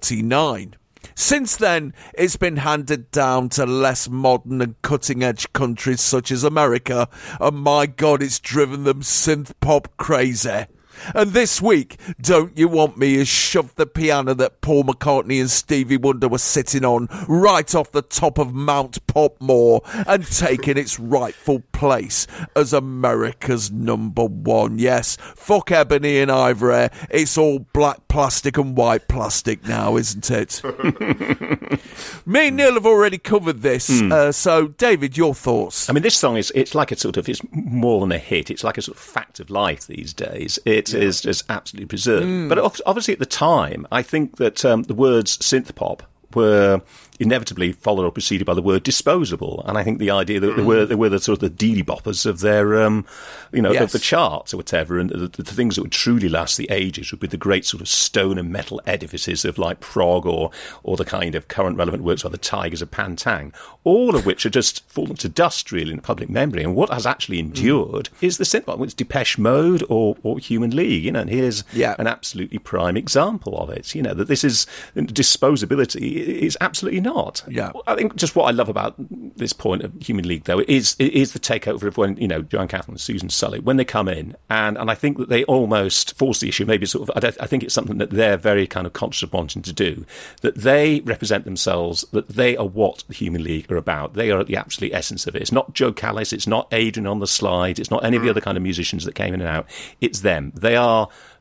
49. Since then, it's been handed down to less modern and cutting-edge countries such as America, and my God, it's driven them synth-pop crazy. And this week, Don't You Want Me has shoved the piano that Paul McCartney and Stevie Wonder were sitting on right off the top of Mount Popmore and taken its rightful place as America's number 1. Yes, fuck ebony and ivory. It's all black plastic and white plastic now, isn't it? Me and Neil have already covered this. So, David, your thoughts? I mean, this song it's like it's more than a hit. It's like a sort of fact of life these days. It is just absolutely preserved. But obviously at the time, I think that the words synth pop were inevitably followed or preceded by the word disposable, and I think the idea that they were the sort of the Dealey Boppers of their, of the charts or whatever, and the things that would truly last the ages would be the great sort of stone and metal edifices of like Prog or the kind of current relevant works like the Tigers of Pantang, all of which are just fallen to dust really in public memory. And what has actually endured is the synth pop, it's Depeche Mode or Human League, and here's an absolutely prime example of it. That this is disposability is absolutely not. Yeah. I think just what I love about this point of Human League, though, is the takeover of when, Joanne Catherine and Susan Sully, when they come in, and I think that they almost force the issue, maybe sort of, I think it's something that they're very kind of conscious of wanting to do, that they represent themselves, that they are what the Human League are about. They are at the absolute essence of it. It's not Joe Callis, it's not Adrian on the slide, it's not any of the other kind of musicians that came in and out. It's them. They are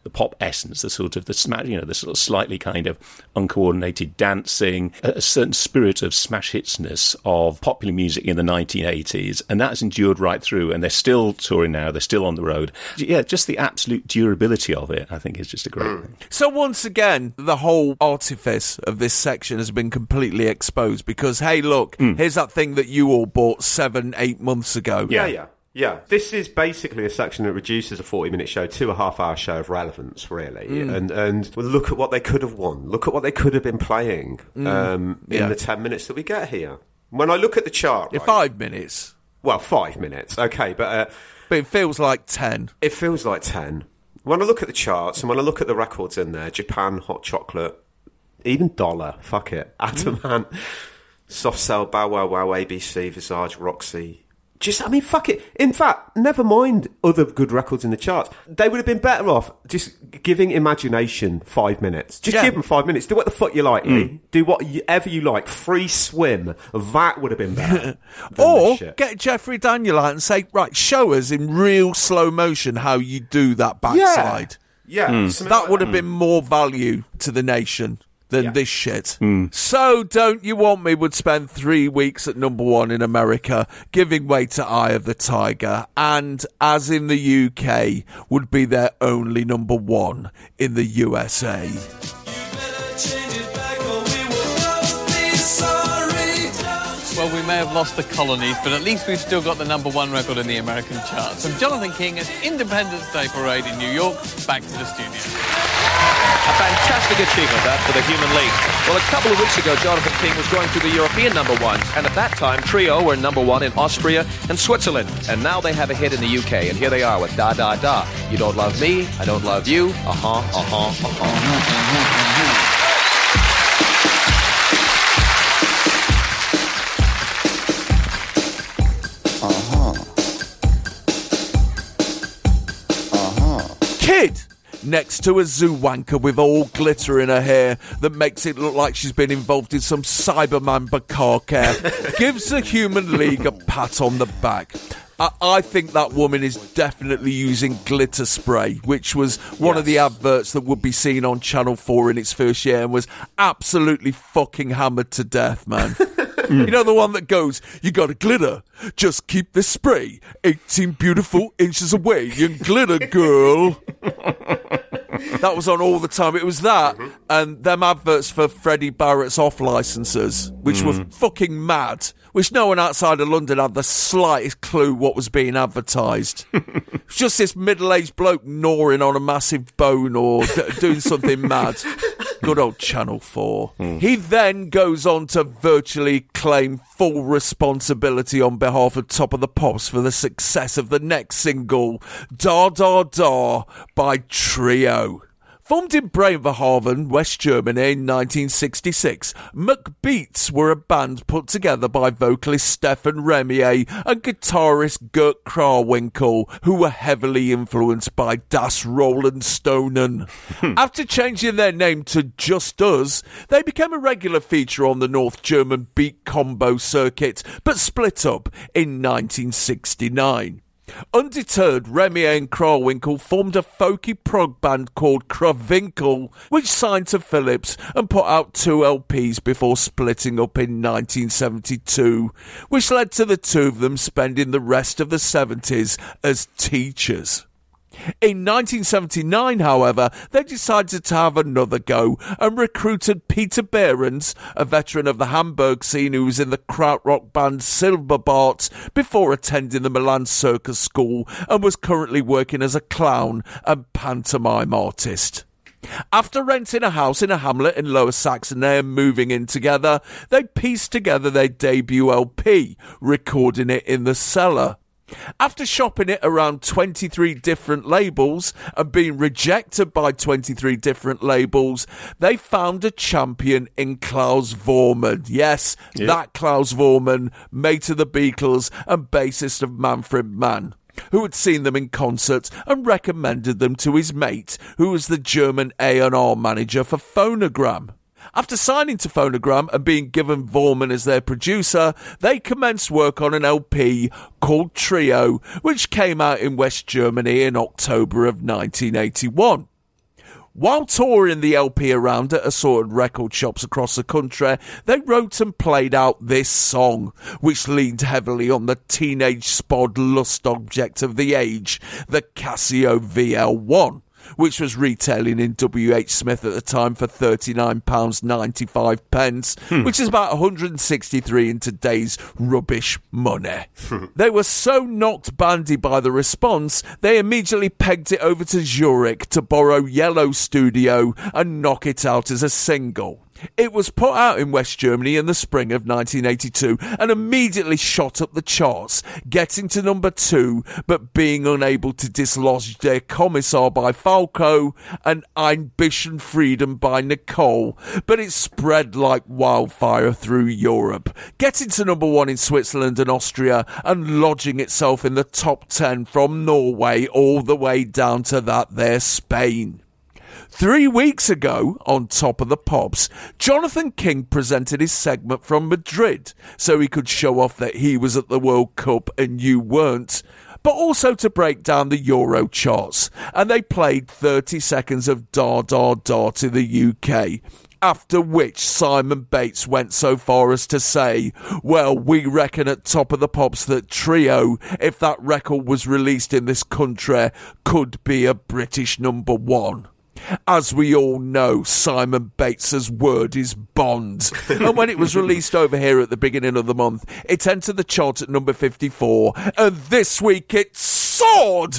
the pop essence, the sort of the sort of slightly kind of uncoordinated dancing, a certain spirit of smash hitsness of popular music in the 1980s, and that's endured right through, and they're still touring now, they're still on the road. Yeah, just the absolute durability of it, I think, is just a great thing. So once again, the whole artifice of this section has been completely exposed because, hey, look, here's that thing that you all bought 7-8 months ago. Yeah, this is basically a section that reduces a 40-minute show to a half-hour show of relevance, really. And look at what they could have won. Look at what they could have been playing in the 10 minutes that we get here. When I look at the chart... Right, 5 minutes. Well, 5 minutes, okay, but it feels like 10. It feels like 10. When I look at the charts and when I look at the records in there, Japan, Hot Chocolate, even Dollar, fuck it, Adam Ant, Soft Cell, Bow Wow Wow, ABC, Visage, Roxy... fuck it. In fact, never mind other good records in the charts. They would have been better off just giving Imagination 5 minutes. Just give them 5 minutes. Do what the fuck you like, Lee. Do whatever you like. Free swim. That would have been better. Or get Jeffrey Daniel out and say, right, show us in real slow motion how you do that backslide. Yeah. That would have been more value to the nation than this shit. So Don't You Want Me would spend 3 weeks at number 1 in America, giving way to Eye of the Tiger, and as in the UK, would be their only number 1 in the USA. Well, we may have lost the colonies, but at least we've still got the number 1 record in the American charts. From Jonathan King at Independence Day Parade in New York, back to the studio. A fantastic achievement, that, for the Human League. Well, a couple of weeks ago, Jonathan King was going through the European number 1s, and at that time, Trio were number 1 in Austria and Switzerland. And now they have a hit in the UK, and here they are with Da Da Da. You don't love me, I don't love you. Kid! Next to a zoo wanker with all glitter in her hair that makes it look like she's been involved in some Cyberman Bakar gives the Human League a pat on the back. I think that woman is definitely using glitter spray, which was one of the adverts that would be seen on Channel 4 in its first year and was absolutely fucking hammered to death, man. You know, the one that goes, you got to glitter, just keep this spray 18 beautiful inches away and glitter, girl. That was on all the time. It was that and them adverts for Freddie Barrett's off licenses, which were fucking mad, which no one outside of London had the slightest clue what was being advertised. It's just this middle-aged bloke gnawing on a massive bone or doing something mad. Good old Channel 4. He then goes on to virtually claim full responsibility on behalf of Top of the Pops for the success of the next single, Da Da Da by Trio. Formed in Bremerhaven, West Germany in 1966, McBeats were a band put together by vocalist Stefan Remier and guitarist Gert Krawinkel, who were heavily influenced by Das Rolling Stonen. After changing their name to Just Us, they became a regular feature on the North German beat combo circuit, but split up in 1969. Undeterred, Remier and Krawinkel formed a folky prog band called Krawinkel, which signed to Philips and put out 2 LPs before splitting up in 1972, which led to the two of them spending the rest of the 70s as teachers. In 1979, however, they decided to have another go and recruited Peter Behrens, a veteran of the Hamburg scene who was in the krautrock band Silberbart before attending the Milan Circus School and was currently working as a clown and pantomime artist. After renting a house in a hamlet in Lower Saxony and moving in together, they pieced together their debut LP, recording it in the cellar. After shopping it around 23 different labels and being rejected by 23 different labels, they found a champion in Klaus Voormann. Yes, that Klaus Voormann, mate of the Beatles and bassist of Manfred Mann, who had seen them in concert and recommended them to his mate, who was the German A&R manager for Phonogram. After signing to Phonogram and being given Voormann as their producer, they commenced work on an LP called Trio, which came out in West Germany in October of 1981. While touring the LP around at assorted record shops across the country, they wrote and played out this song, which leaned heavily on the teenage spod lust object of the age, the Casio VL1, which was retailing in WH Smith at the time for £39.95, which is about 163 in today's rubbish money. They were so knocked bandy by the response, they immediately pegged it over to Zurich to borrow Yellow Studio and knock it out as a single. It was put out in West Germany in the spring of 1982 and immediately shot up the charts, getting to number 2 but being unable to dislodge Der Kommissar by Falco and Ein bisschen Freedom by Nicole, but it spread like wildfire through Europe, getting to number 1 in Switzerland and Austria and lodging itself in the top 10 from Norway all the way down to that there Spain. 3 weeks ago, on Top of the Pops, Jonathan King presented his segment from Madrid so he could show off that he was at the World Cup and you weren't, but also to break down the Euro charts, and they played 30 seconds of Da Da Da to the UK. After which Simon Bates went so far as to say, well, we reckon at Top of the Pops that Trio, if that record was released in this country, could be a British number 1. As we all know, Simon Bates's word is bond. And when it was released over here at the beginning of the month, it entered the chart at number 54. And this week it soared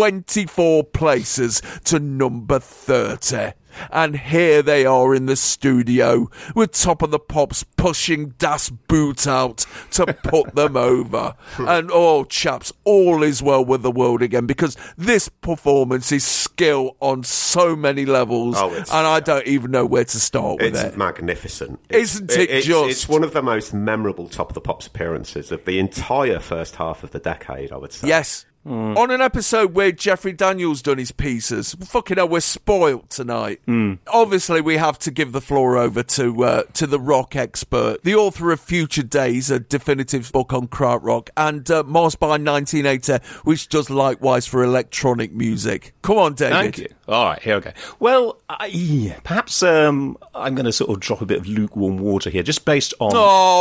24 places to number 30. And here they are in the studio with Top of the Pops pushing Das Boot out to put them over. And oh, chaps, all is well with the world again, because this performance is skill on so many levels, and I don't even know where to start with it. It's magnificent. Isn't it just? It's one of the most memorable Top of the Pops appearances of the entire first half of the decade, I would say. Yes. On an episode where Jeffrey Daniels done his pieces, fucking hell, we're spoilt tonight. Obviously, we have to give the floor over to the rock expert, the author of Future Days, a definitive book on krautrock, and Mars by 1980, which does likewise for electronic music. Come on, David. Thank you. All right, here we go. Well, perhaps I'm going to sort of drop a bit of lukewarm water here, just based on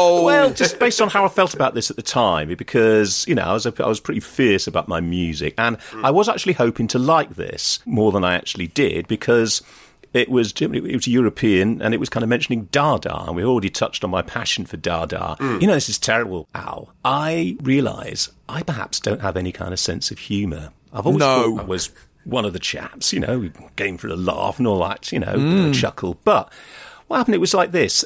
just based on how I felt about this at the time, because I was pretty fierce about my music, and I was actually hoping to like this more than I actually did, because it was European, and it was kind of mentioning Dada, and we already touched on my passion for Dada. This is terrible, Al. I realise I perhaps don't have any kind of sense of humour. I've always thought I was one of the chaps, game for a laugh and all that, a chuckle. But what happened, it was like this.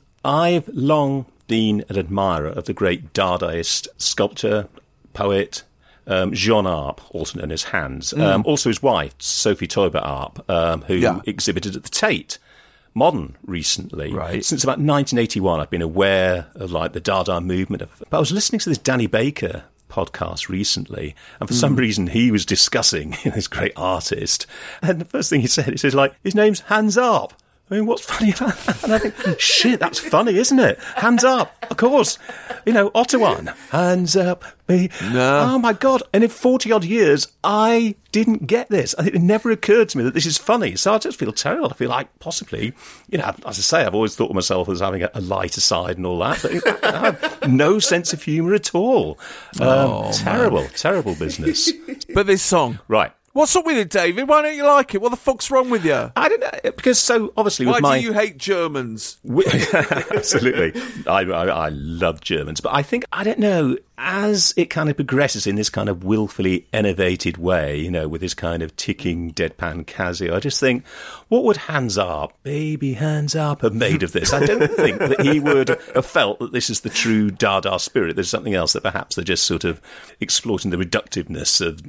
I've long been an admirer of the great Dadaist sculptor, poet, Jean Arp, also known as Hans. Also his wife, Sophie Teuber Arp, who exhibited at the Tate Modern recently. Right. Since about 1981, I've been aware of the Dada movement. But I was listening to this Danny Baker podcast recently, and for some reason he was discussing this great artist, and the first thing he said, his name's Hans Arp. I mean, what's funny about that? And I think, shit, that's funny, isn't it? Hands up, of course. Ottawa, hands up. Me. No. Oh, my God. And in 40-odd years, I didn't get this. It never occurred to me that this is funny. So I just feel terrible. I feel like possibly, as I say, I've always thought of myself as having a lighter side and all that, but I have no sense of humour at all. Terrible business. But this song. Right. What's up with it, David? Why don't you like it? What the fuck's wrong with you? I don't know, because so obviously Why do you hate Germans? Absolutely. I love Germans, but I don't know, as it kind of progresses in this kind of willfully enervated way, with this kind of ticking deadpan Casio, I just think, what would Hans Arp, baby Hans Arp, have made of this? I don't think that he would have felt that this is the true Dada spirit. There's something else that perhaps they're just sort of exploiting the reductiveness of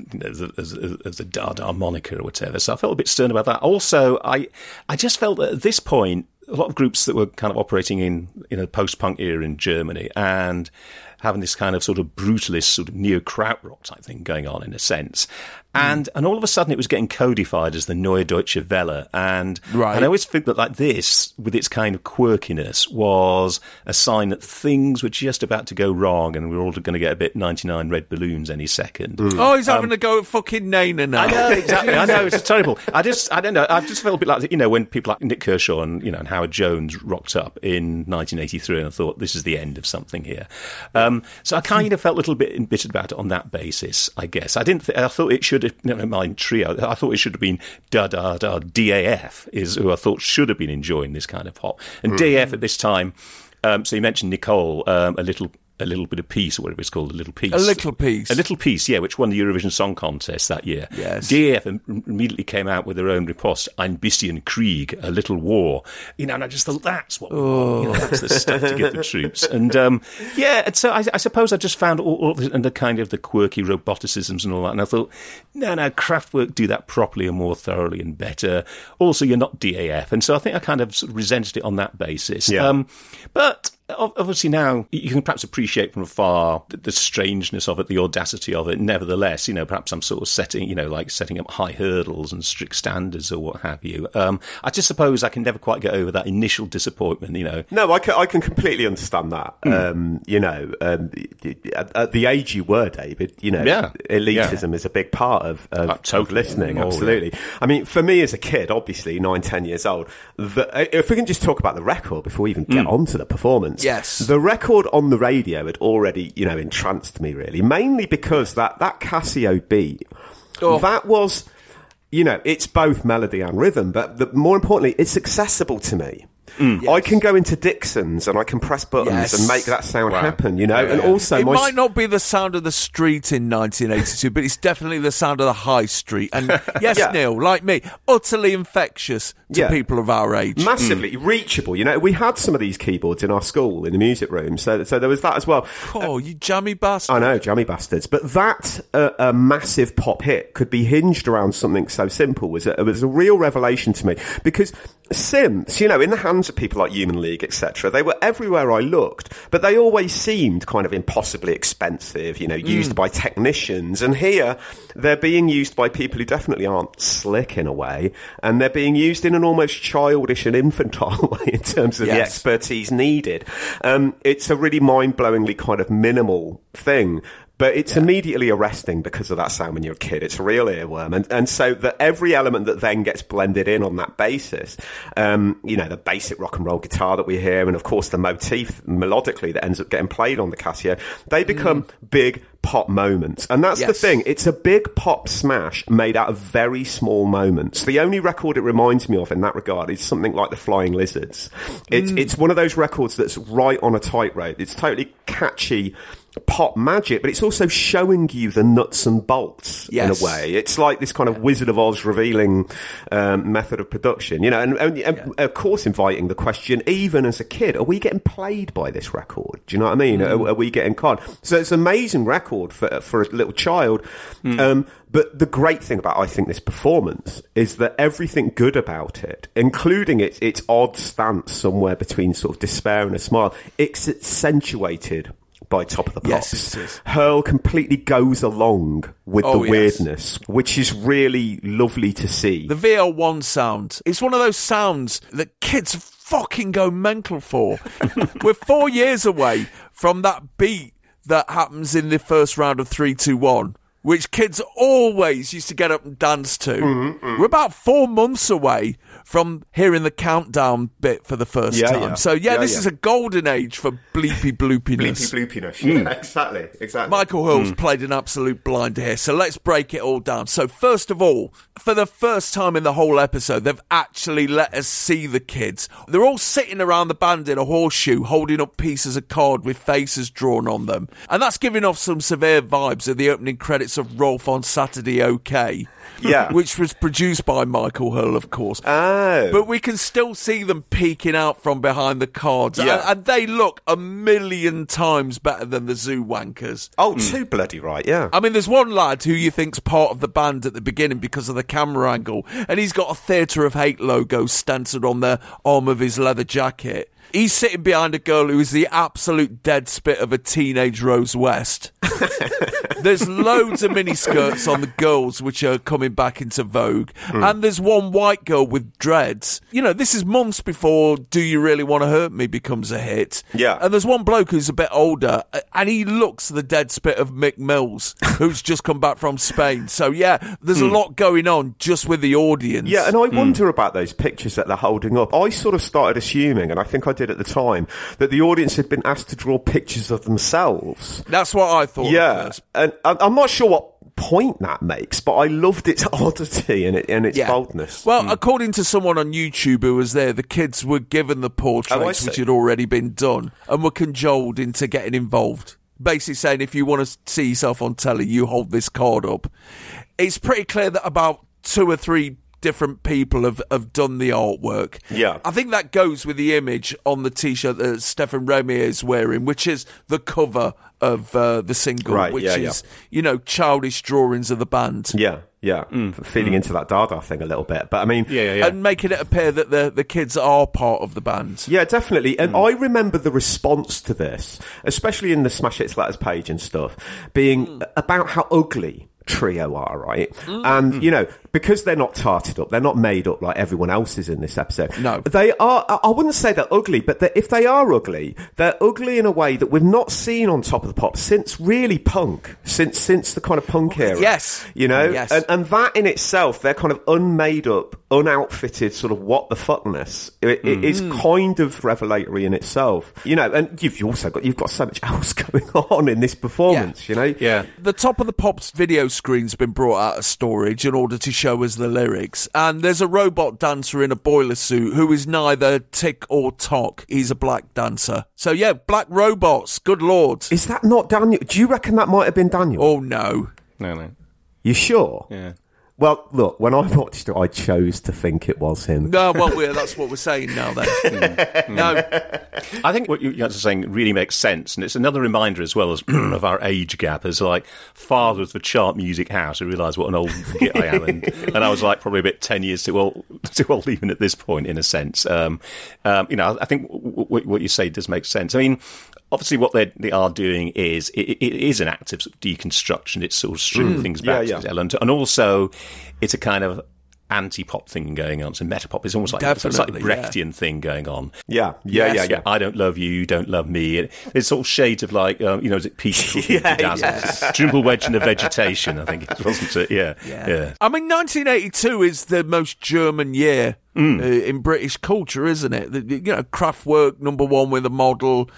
the Dada moniker or whatever. So I felt a bit stern about that. Also, I just felt that at this point, a lot of groups that were kind of operating in a post-punk era in Germany and having this kind of sort of brutalist sort of neo-krautrock type thing going on in a sense, And all of a sudden it was getting codified as the Neue Deutsche Welle. And I always think that like this, with its kind of quirkiness, was a sign that things were just about to go wrong and we were all going to get a bit 99 red balloons any second. Oh, he's having a go at fucking Nana now. I know, exactly. I know, it's terrible. I don't know. I've just felt a bit like, when people like Nick Kershaw and, and Howard Jones rocked up in 1983 and I thought, this is the end of something here. So I kind of felt a little bit embittered about it on that basis, I guess. I thought it should have, my trio, I thought it should have been DAF, is who I thought should have been enjoying this kind of pop. And DAF at this time, so you mentioned Nicole, a little bit of peace, or whatever it's called, a little piece. A little piece, yeah, which won the Eurovision Song Contest that year. Yes. DAF immediately came out with their own riposte, Ein bisschen Krieg, a little war. And I just thought, that's what we want. That's the stuff to give the troops. And, and so I suppose I just found all of it and the kind of the quirky roboticisms and all that. And I thought, no, Kraftwerk do that properly and more thoroughly and better. Also, you're not DAF. And so I think I kind of sort of resented it on that basis. Yeah. But obviously now you can perhaps appreciate from afar the strangeness of it, the audacity of it. Nevertheless, perhaps I'm sort of setting up high hurdles and strict standards or what have you. I just suppose I can never quite get over that initial disappointment, No, I can completely understand that. At the age you were, David, elitism is a big part of listening, absolutely. Yeah. I mean, for me as a kid, obviously 9-10 years old, if we can just talk about the record before we even get on to the performance. Yes. The record on the radio had already, entranced me, really. Mainly because that Casio beat, that was, it's both melody and rhythm, but more importantly, it's accessible to me. Yes. I can go into Dixon's and I can press buttons and make that sound happen, and also it might not be the sound of the street in 1982, but it's definitely the sound of the high street. And yes, Neil, like me, utterly infectious to people of our age. Massively reachable. We had some of these keyboards in our school in the music room, so there was that as well. Oh, you jammy bastards! I know, jammy bastards. But that a massive pop hit could be hinged around something so simple was a real revelation to me, because synths, in the hands of people like Human League, etc., they were everywhere I looked, but they always seemed kind of impossibly expensive, used by technicians. And here, they're being used by people who definitely aren't slick in a way, and they're being used in an almost childish and infantile way in terms of the expertise needed. It's a really mind-blowingly kind of minimal thing. But it's immediately arresting because of that sound when you're a kid. It's a real earworm. And so that every element that then gets blended in on that basis, the basic rock and roll guitar that we hear, and of course the motif melodically that ends up getting played on the Casio, they become big pop moments. And that's the thing. It's a big pop smash made out of very small moments. The only record it reminds me of in that regard is something like the Flying Lizards. It's one of those records that's right on a tightrope. It's totally catchy pop magic, but it's also showing you the nuts and bolts in a way. It's like this kind of Wizard of Oz revealing method of production, and of course inviting the question, even as a kid, are we getting played by this record? Do you know what I mean? Are we getting conned? So it's an amazing record for a little child. But the great thing about, I think, this performance is that everything good about it, including its odd stance somewhere between sort of despair and a smile, it's accentuated by Top of the Pops. Yes, it is. Hurl completely goes along with the weirdness, which is really lovely to see. The VL1 sound, it's one of those sounds that kids fucking go mental for. We're 4 years away from that beat that happens in the first round of 3, 2, 1, which kids always used to get up and dance to. We're about 4 months away from hearing the countdown bit for the first time. Yeah. So, this is a golden age for bleepy bloopiness. Bleepy bloopiness. Yeah, exactly. Michael Hurl's played an absolute blinder here, so let's break it all down. So, first of all, for the first time in the whole episode, they've actually let us see the kids. They're all sitting around the band in a horseshoe, holding up pieces of card with faces drawn on them. And that's giving off some severe vibes of the opening credits of Rolf on Saturday OK. Yeah. Which was produced by Michael Hurl, of course. But we can still see them peeking out from behind the cards. Yeah. And they look a million times better than the Zoo Wankers. Oh, too bloody right, yeah. I mean, there's one lad who you think's part of the band at the beginning because of the camera angle, and he's got a Theatre of Hate logo stenciled on the arm of his leather jacket. He's sitting behind a girl who is the absolute dead spit of a teenage Rose West. There's loads of miniskirts on the girls which are coming back into vogue. And there's one white girl with dreads. You know, this is months before Do You Really Want to Hurt Me becomes a hit. Yeah. And there's one bloke who's a bit older, and he looks the dead spit of Mick Mills, who's just come back from Spain. So, yeah, there's a lot going on just with the audience. Yeah, and I wonder about those pictures that they're holding up. I sort of started assuming, and I think I did at the time, that the audience had been asked to draw pictures of themselves. That's what I thought. Yeah, and I'm not sure what point that makes, but I loved its oddity and its boldness. Well, according to someone on YouTube who was there, the kids were given the portraits which had already been done and were cajoled into getting involved. Basically saying, if you want to see yourself on telly, you hold this card up. It's pretty clear that about 2 or 3 different people have done the artwork. Yeah. I think that goes with the image on the T-shirt that Stephen Remier is wearing, which is the cover of the single, which is, you know, childish drawings of the band. Yeah. Feeding into that Dada thing a little bit. But I mean... And making it appear that the kids are part of the band. Yeah, definitely. And I remember the response to this, especially in the Smash Hits Letters page and stuff, being about how ugly Trio are, right? And, you know, because they're not tarted up, they're not made up like everyone else is in this episode. No. They are, I wouldn't say they're ugly, but if they are ugly, they're ugly in a way that we've not seen on Top of the Pops since really punk, since the kind of punk era. Yes. You know? Yes. And that in itself, they're kind of unmade up, unoutfitted sort of what the fuckness. It is kind of revelatory in itself. You know, and you've got so much else going on in this performance, you know? Yeah. The Top of the Pops video screen's been brought out of storage in order to show us the lyrics, and there's a robot dancer in a boiler suit who is neither tick or tock. He's a black dancer. So yeah, black robots, good lord. Is that not Daniel? Do you reckon that might have been Daniel? Oh no. No. You sure? Yeah. Well, look, when I watched it, I chose to think it was him. No, well, that's what we're saying now then. No. I think what you're saying really makes sense, and it's another reminder as well as of our age gap as, like, father of the chart music house. I realise what an old git I am, and I was, like, probably about 10 years too old even at this point, in a sense. You know, I think what you say does make sense. I mean, obviously what they are doing is it is an act of deconstruction. It's sort of stripping things back to its element, and also it's a kind of anti-pop thing going on. So meta-pop is almost like a slightly Brechtian thing going on. Yeah. I don't love you, you don't love me. It's all shades of, like, you know, is it Peach? Dribble wedge in the vegetation, I think it wasn't it? Yeah. I mean, 1982 is the most German year in British culture, isn't it? You know, Kraftwerk, #1 with a model.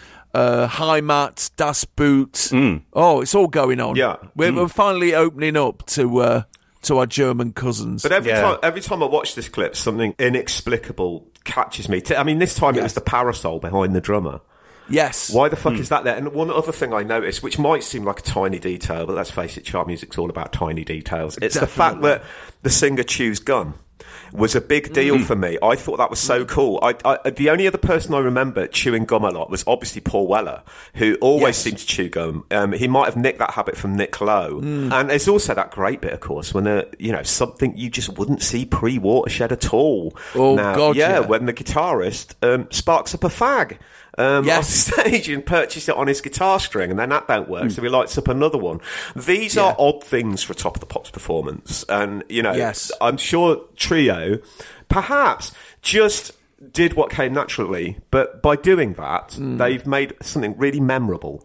Heimat, Das Boot. Oh, it's all going on. Yeah. We're finally opening up to our German cousins. But every time I watch this clip, something inexplicable catches me. I mean, this time it was the parasol behind the drummer. Yes. Why the fuck is that there? And one other thing I noticed, which might seem like a tiny detail, but let's face it, chart music's all about tiny details. It's the fact that the singer chews gum was a big deal for me. I thought that was so cool. The only other person I remember chewing gum a lot was obviously Paul Weller, who always seemed to chew gum. He might have nicked that habit from Nick Lowe. And there's also that great bit, of course, when something you just wouldn't see pre-Watershed at all. Oh, God, yeah. When the guitarist sparks up a fag. Off stage and purchase it on his guitar string, and then that don't work, so he lights up another one. These are odd things for a Top of the Pops performance, and, you know, I'm sure Trio perhaps just did what came naturally, but by doing that, they've made something really memorable.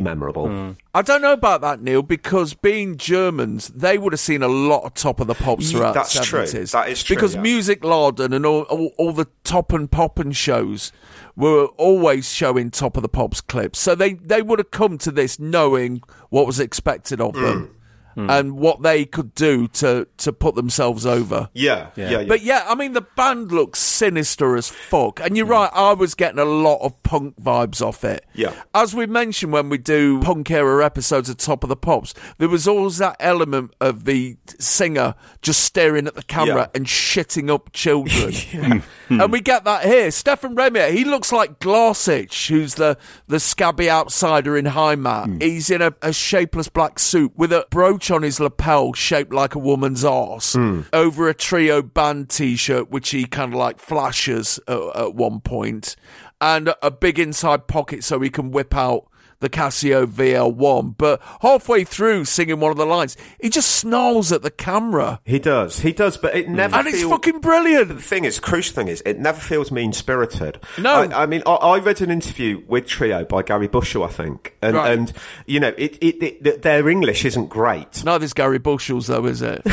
I don't know about that, Neil, because being Germans, they would have seen a lot of Top of the Pops throughout the 70s. True. That is true. Because Music Laden and all the Top and Poppin' shows were always showing Top of the Pops clips. So they would have come to this knowing what was expected of them. And what they could do to put themselves over. Yeah. But yeah, I mean, the band looks sinister as fuck. And you're right, I was getting a lot of punk vibes off it. Yeah. As we mentioned when we do punk era episodes of Top of the Pops, there was always that element of the singer just staring at the camera and shitting up children. And we get that here. Stefan Remier, he looks like Glassitch, who's the scabby outsider in Heimat. He's in a shapeless black suit with a brooch on his lapel shaped like a woman's arse over a Trio band t-shirt which he kind of like flashes at one point, and a big inside pocket so he can whip out the Casio VL1, but halfway through singing one of the lines, he just snarls at the camera. He does, but it never and it's fucking brilliant. The crucial thing is, it never feels mean-spirited. No. I mean, I read an interview with Trio by Gary Bushell, I think, and you know, their English isn't great. Neither's Gary Bushell's, though, is it?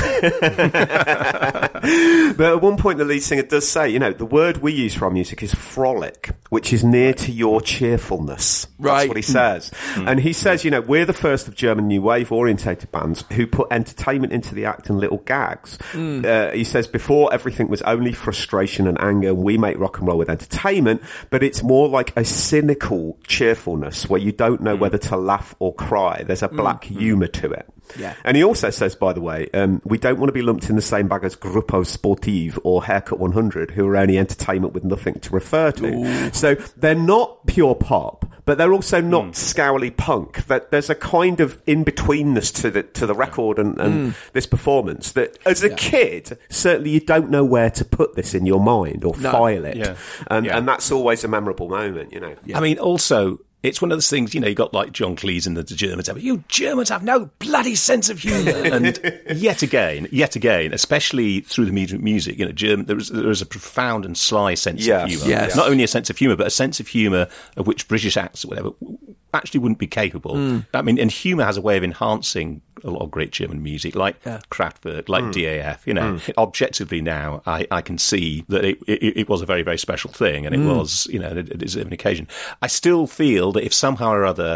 But at one point, the lead singer does say, you know, the word we use for our music is frolic, which is near to your cheerfulness. Right. That's what he says. And he says, you know, we're the first of German new wave orientated bands who put entertainment into the act in little gags. He says, before everything was only frustration and anger, and we make rock and roll with entertainment, but it's more like a cynical cheerfulness where you don't know whether to laugh or cry. There's a black humour to it. Yeah. And he also says, by the way, we don't want to be lumped in the same bag as Gruppo Sportive or Haircut 100, who are only entertainment with nothing to refer to. Ooh. So they're not pure pop, but they're also not scowly punk. That there's a kind of in-betweenness to the record and this performance that, as a kid, certainly you don't know where to put this in your mind or file it. Yeah. And that's always a memorable moment, you know. Yeah. I mean, also, it's one of those things, you know, you got like John Cleese and the Germans have, you Germans have no bloody sense of humour. And yet again, especially through the music, you know, there is a profound and sly sense of humour. Yes. Not only a sense of humour, but a sense of humour of which British acts or whatever actually wouldn't be capable. I mean, and humour has a way of enhancing a lot of great German music, like Kraftwerk, like DAF. You know, objectively now, I can see that it was a very, very special thing, and it was, you know, it is an occasion. I still feel that if somehow or other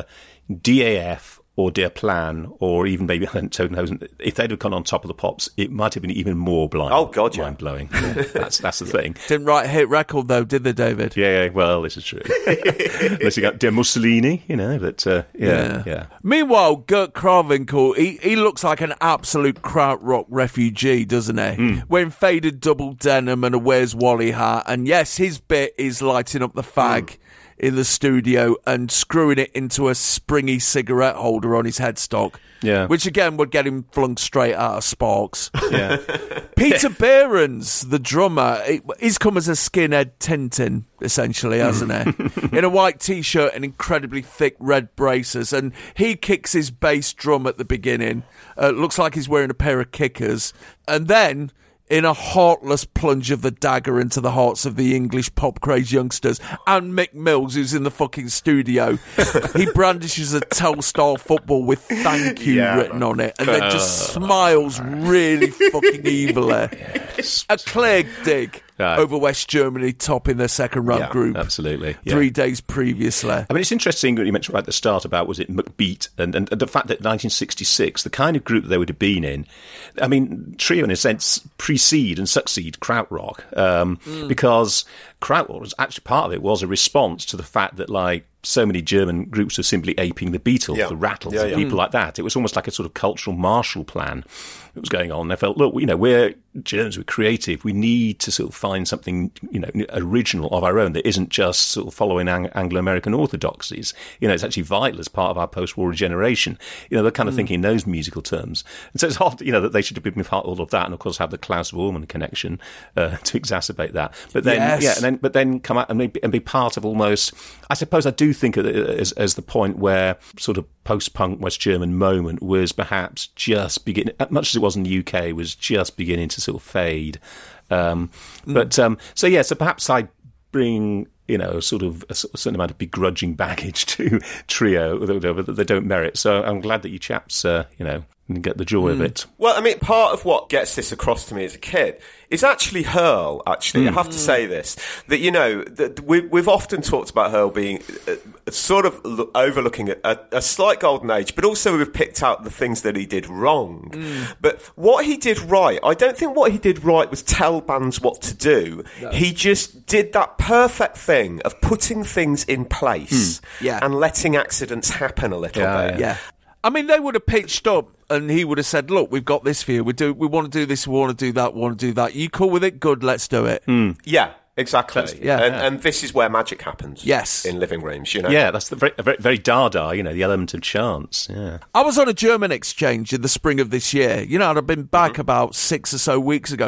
DAF or Der Plan, or even maybe Totenhausen, if they'd have gone on top of the Pops, it might have been even more mind-blowing. Yeah, that's the thing. Didn't write a hit record, though, did they, David? Yeah, well, this is true. Unless you got Der Mussolini, you know, but, yeah. Meanwhile, Gert Krawinkel, he looks like an absolute krautrock refugee, doesn't he? Wearing faded double denim and a Where's Wally hat, and yes, his bit is lighting up the fag in the studio and screwing it into a springy cigarette holder on his headstock. Yeah. Which, again, would get him flung straight out of Sparks. Yeah. Peter Behrens, the drummer, he's come as a skinhead Tintin, essentially, hasn't he? In a white T-shirt and incredibly thick red braces. And he kicks his bass drum at the beginning. Looks like he's wearing a pair of kickers. And then, in a heartless plunge of the dagger into the hearts of the English pop-crazed youngsters, and Mick Mills, who's in the fucking studio, he brandishes a Telstar football with thank you written on it, and then just smiles really fucking evilly. A clear dig over West Germany topping their second-round group. Absolutely. 3 days previously. I mean, it's interesting what you mentioned right at the start about, was it McBeat, and the fact that 1966, the kind of group that they would have been in, I mean, Trio, in a sense, precede and succeed krautrock, because krautrock was actually, part of it was a response to the fact that, like, so many German groups were simply aping the Beatles, the Rattles, people like that. It was almost like a sort of cultural Marshall Plan that was going on. They felt, look, you know, we're Germans, we're creative. We need to sort of find something, you know, original of our own that isn't just sort of following Anglo-American orthodoxies. You know, it's actually vital as part of our post-war regeneration. You know, they're kind of thinking in those musical terms. And so it's hard, you know, that they should have been part of all of that, and of course have the Klaus Voormann connection to exacerbate that. But then, but then come out and be part of almost, I suppose I do think of it as the point where sort of post-punk West German moment was perhaps just beginning, much as it was in the UK, was just beginning to sort of fade. So perhaps I bring, you know, sort of a certain amount of begrudging baggage to Trio that they don't merit. So I'm glad that you chaps, you know, get the joy of it. Well, I mean, part of what gets this across to me as a kid is actually Hurl, actually. I have to say this, that, you know, that we've often talked about Hurl being sort of overlooking a slight golden age, but also we've picked out the things that he did wrong. But what he did right, I don't think what he did right was tell bands what to do. No. He just did that perfect thing of putting things in place and letting accidents happen a little bit. Yeah. I mean, they would have pitched up and he would have said, look, we've got this for you. We want to do this, we want to do that, we want to do that. You cool with it? Good, let's do it. Yeah, exactly. And this is where magic happens. Yes. In living rooms, you know. Yeah, that's the very, very Dada, you know, the element of chance. Yeah. I was on a German exchange in the spring of this year. You know, I'd been back about 6 or so weeks ago.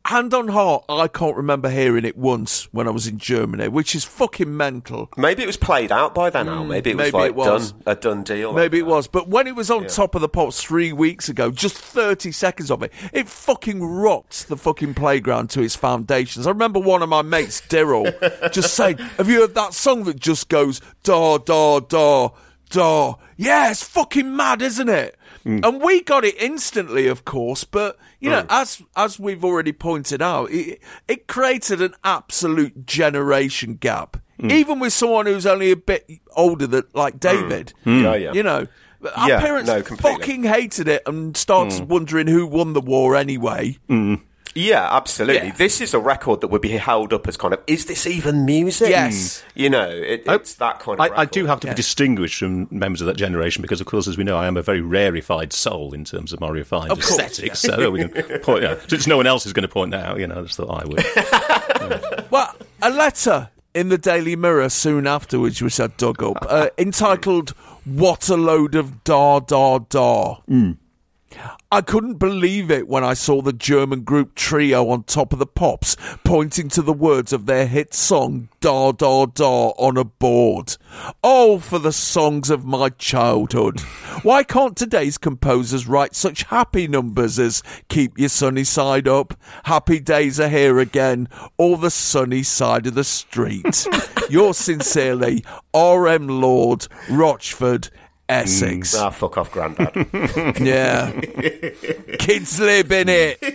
hand on heart, I can't remember hearing it once when I was in Germany, which is fucking mental. Maybe it was played out by then, Al. Maybe it was a done deal. Maybe it was. But when it was on Top of the Pops 3 weeks ago, just 30 seconds of it, it fucking rocked the fucking playground to its foundations. I remember one of my mates, Dirrell, just saying, have you heard that song that just goes, da, da, da, da? Yeah, it's fucking mad, isn't it? And we got it instantly, of course, but, you know, as we've already pointed out, it created an absolute generation gap. Even with someone who's only a bit older like David. You know, our parents fucking hated it and started wondering who won the war anyway. Yeah, absolutely. Yeah. This is a record that would be held up as kind of, is this even music? Yes. You know, it's that kind of record. I do have to be distinguished from members of that generation because, of course, as we know, I am a very rarefied soul in terms of my refined aesthetics. So we can point out. Since no one else is going to point that out, you know, I just thought I would. Well, a letter in the Daily Mirror soon afterwards, which I dug up, entitled, What a Load of Da Da Da. I couldn't believe it when I saw the German group Trio on Top of the Pops pointing to the words of their hit song Da Da Da on a board. Oh, for the songs of my childhood. Why can't today's composers write such happy numbers as Keep Your Sunny Side Up, Happy Days Are Here Again, or The Sunny Side of the Street? Yours sincerely, R.M. Lord, Rochford, Essex. Fuck off, Grandad. Yeah. Kids live in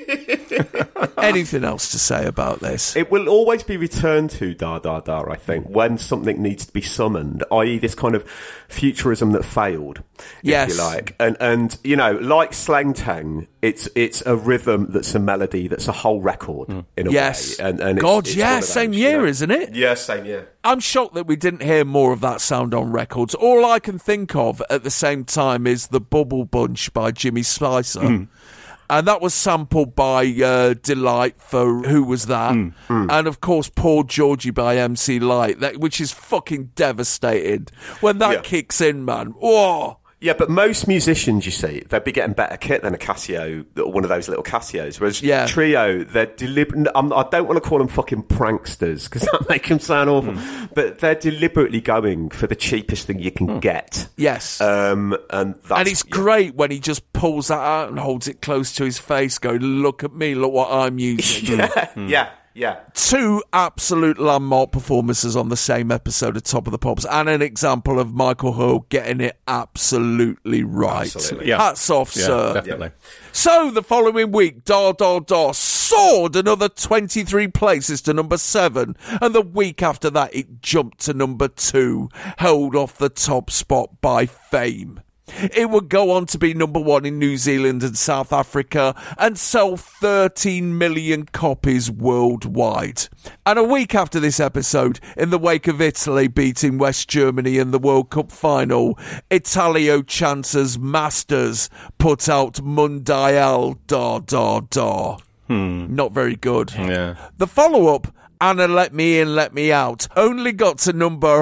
it. Anything else to say about this? It will always be returned to Da Da Da, I think, when something needs to be summoned, i.e. this kind of futurism that failed, if you like. And you know, like Slang Tang, it's a rhythm that's a melody that's a whole record in a way. And God, it's same year, isn't it? Yeah, same year. I'm shocked that we didn't hear more of that sound on records. All I can think of at the same time is The Bubble Bunch by Jimmy Spicer. And that was sampled by Delight for Who Was That? And, of course, Poor Georgie by MC Light, which is fucking devastating. When that kicks in, man, whoa! Yeah, but most musicians, you see, they'd be getting better kit than a Casio, one of those little Casios. Whereas Trio, they're deliberate. I don't want to call them fucking pranksters because that makes them sound awful. But they're deliberately going for the cheapest thing you can get. Yes. And it's great when he just pulls that out and holds it close to his face, going, look at me, look what I'm using. Yeah. Two absolute landmark performances on the same episode of Top of the Pops, and an example of Michael Hull getting it absolutely right. Absolutely. Yeah. Hats off, sir. Definitely. So the following week, Da Da Da soared another 23 places to number 7, and the week after that it jumped to number 2, held off the top spot by Fame. It would go on to be number 1 in New Zealand and South Africa and sell 13 million copies worldwide. And a week after this episode, in the wake of Italy beating West Germany in the World Cup final, Italio Chance's Masters put out Mundial Da Da Da. Not very good. Yeah. The follow-up, Anna Let Me In, Let Me Out, only got to number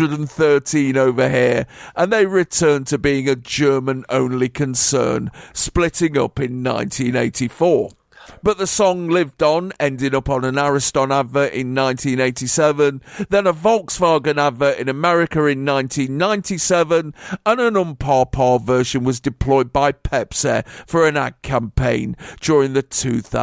113 over here, and they returned to being a German-only concern, splitting up in 1984. But the song lived on, ending up on an Ariston advert in 1987, then a Volkswagen advert in America in 1997, and an Unpar version was deployed by Pepsi for an ad campaign during the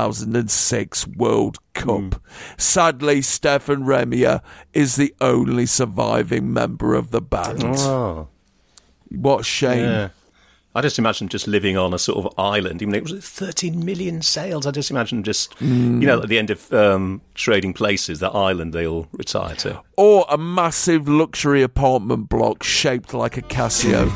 2006 World Cup. Sadly, Stefan Remia is the only surviving member of the band. Oh. What a shame. Yeah. I just imagine just living on a sort of island. Even though it was 13 million sales. I just imagine just, you know, at the end of Trading Places, that island they all retire to. Or a massive luxury apartment block shaped like a Casio.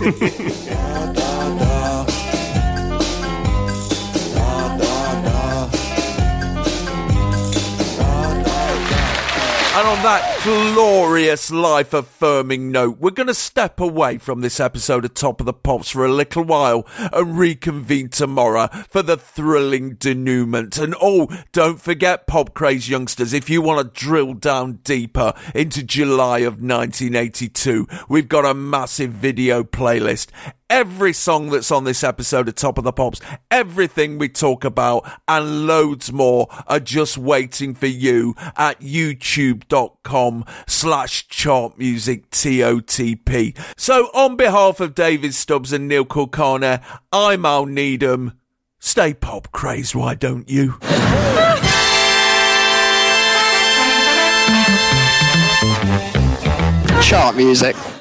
And on that glorious life-affirming note, we're going to step away from this episode of Top of the Pops for a little while and reconvene tomorrow for the thrilling denouement. And don't forget, Pop Craze youngsters, if you want to drill down deeper into July of 1982, we've got a massive video playlist. Every song that's on this episode of Top of the Pops, everything we talk about, and loads more are just waiting for you at youtube.com/chartmusictotp. So on behalf of David Stubbs and Neil Kulkarni, I'm Al Needham. Stay pop crazed, why don't you? Chart music.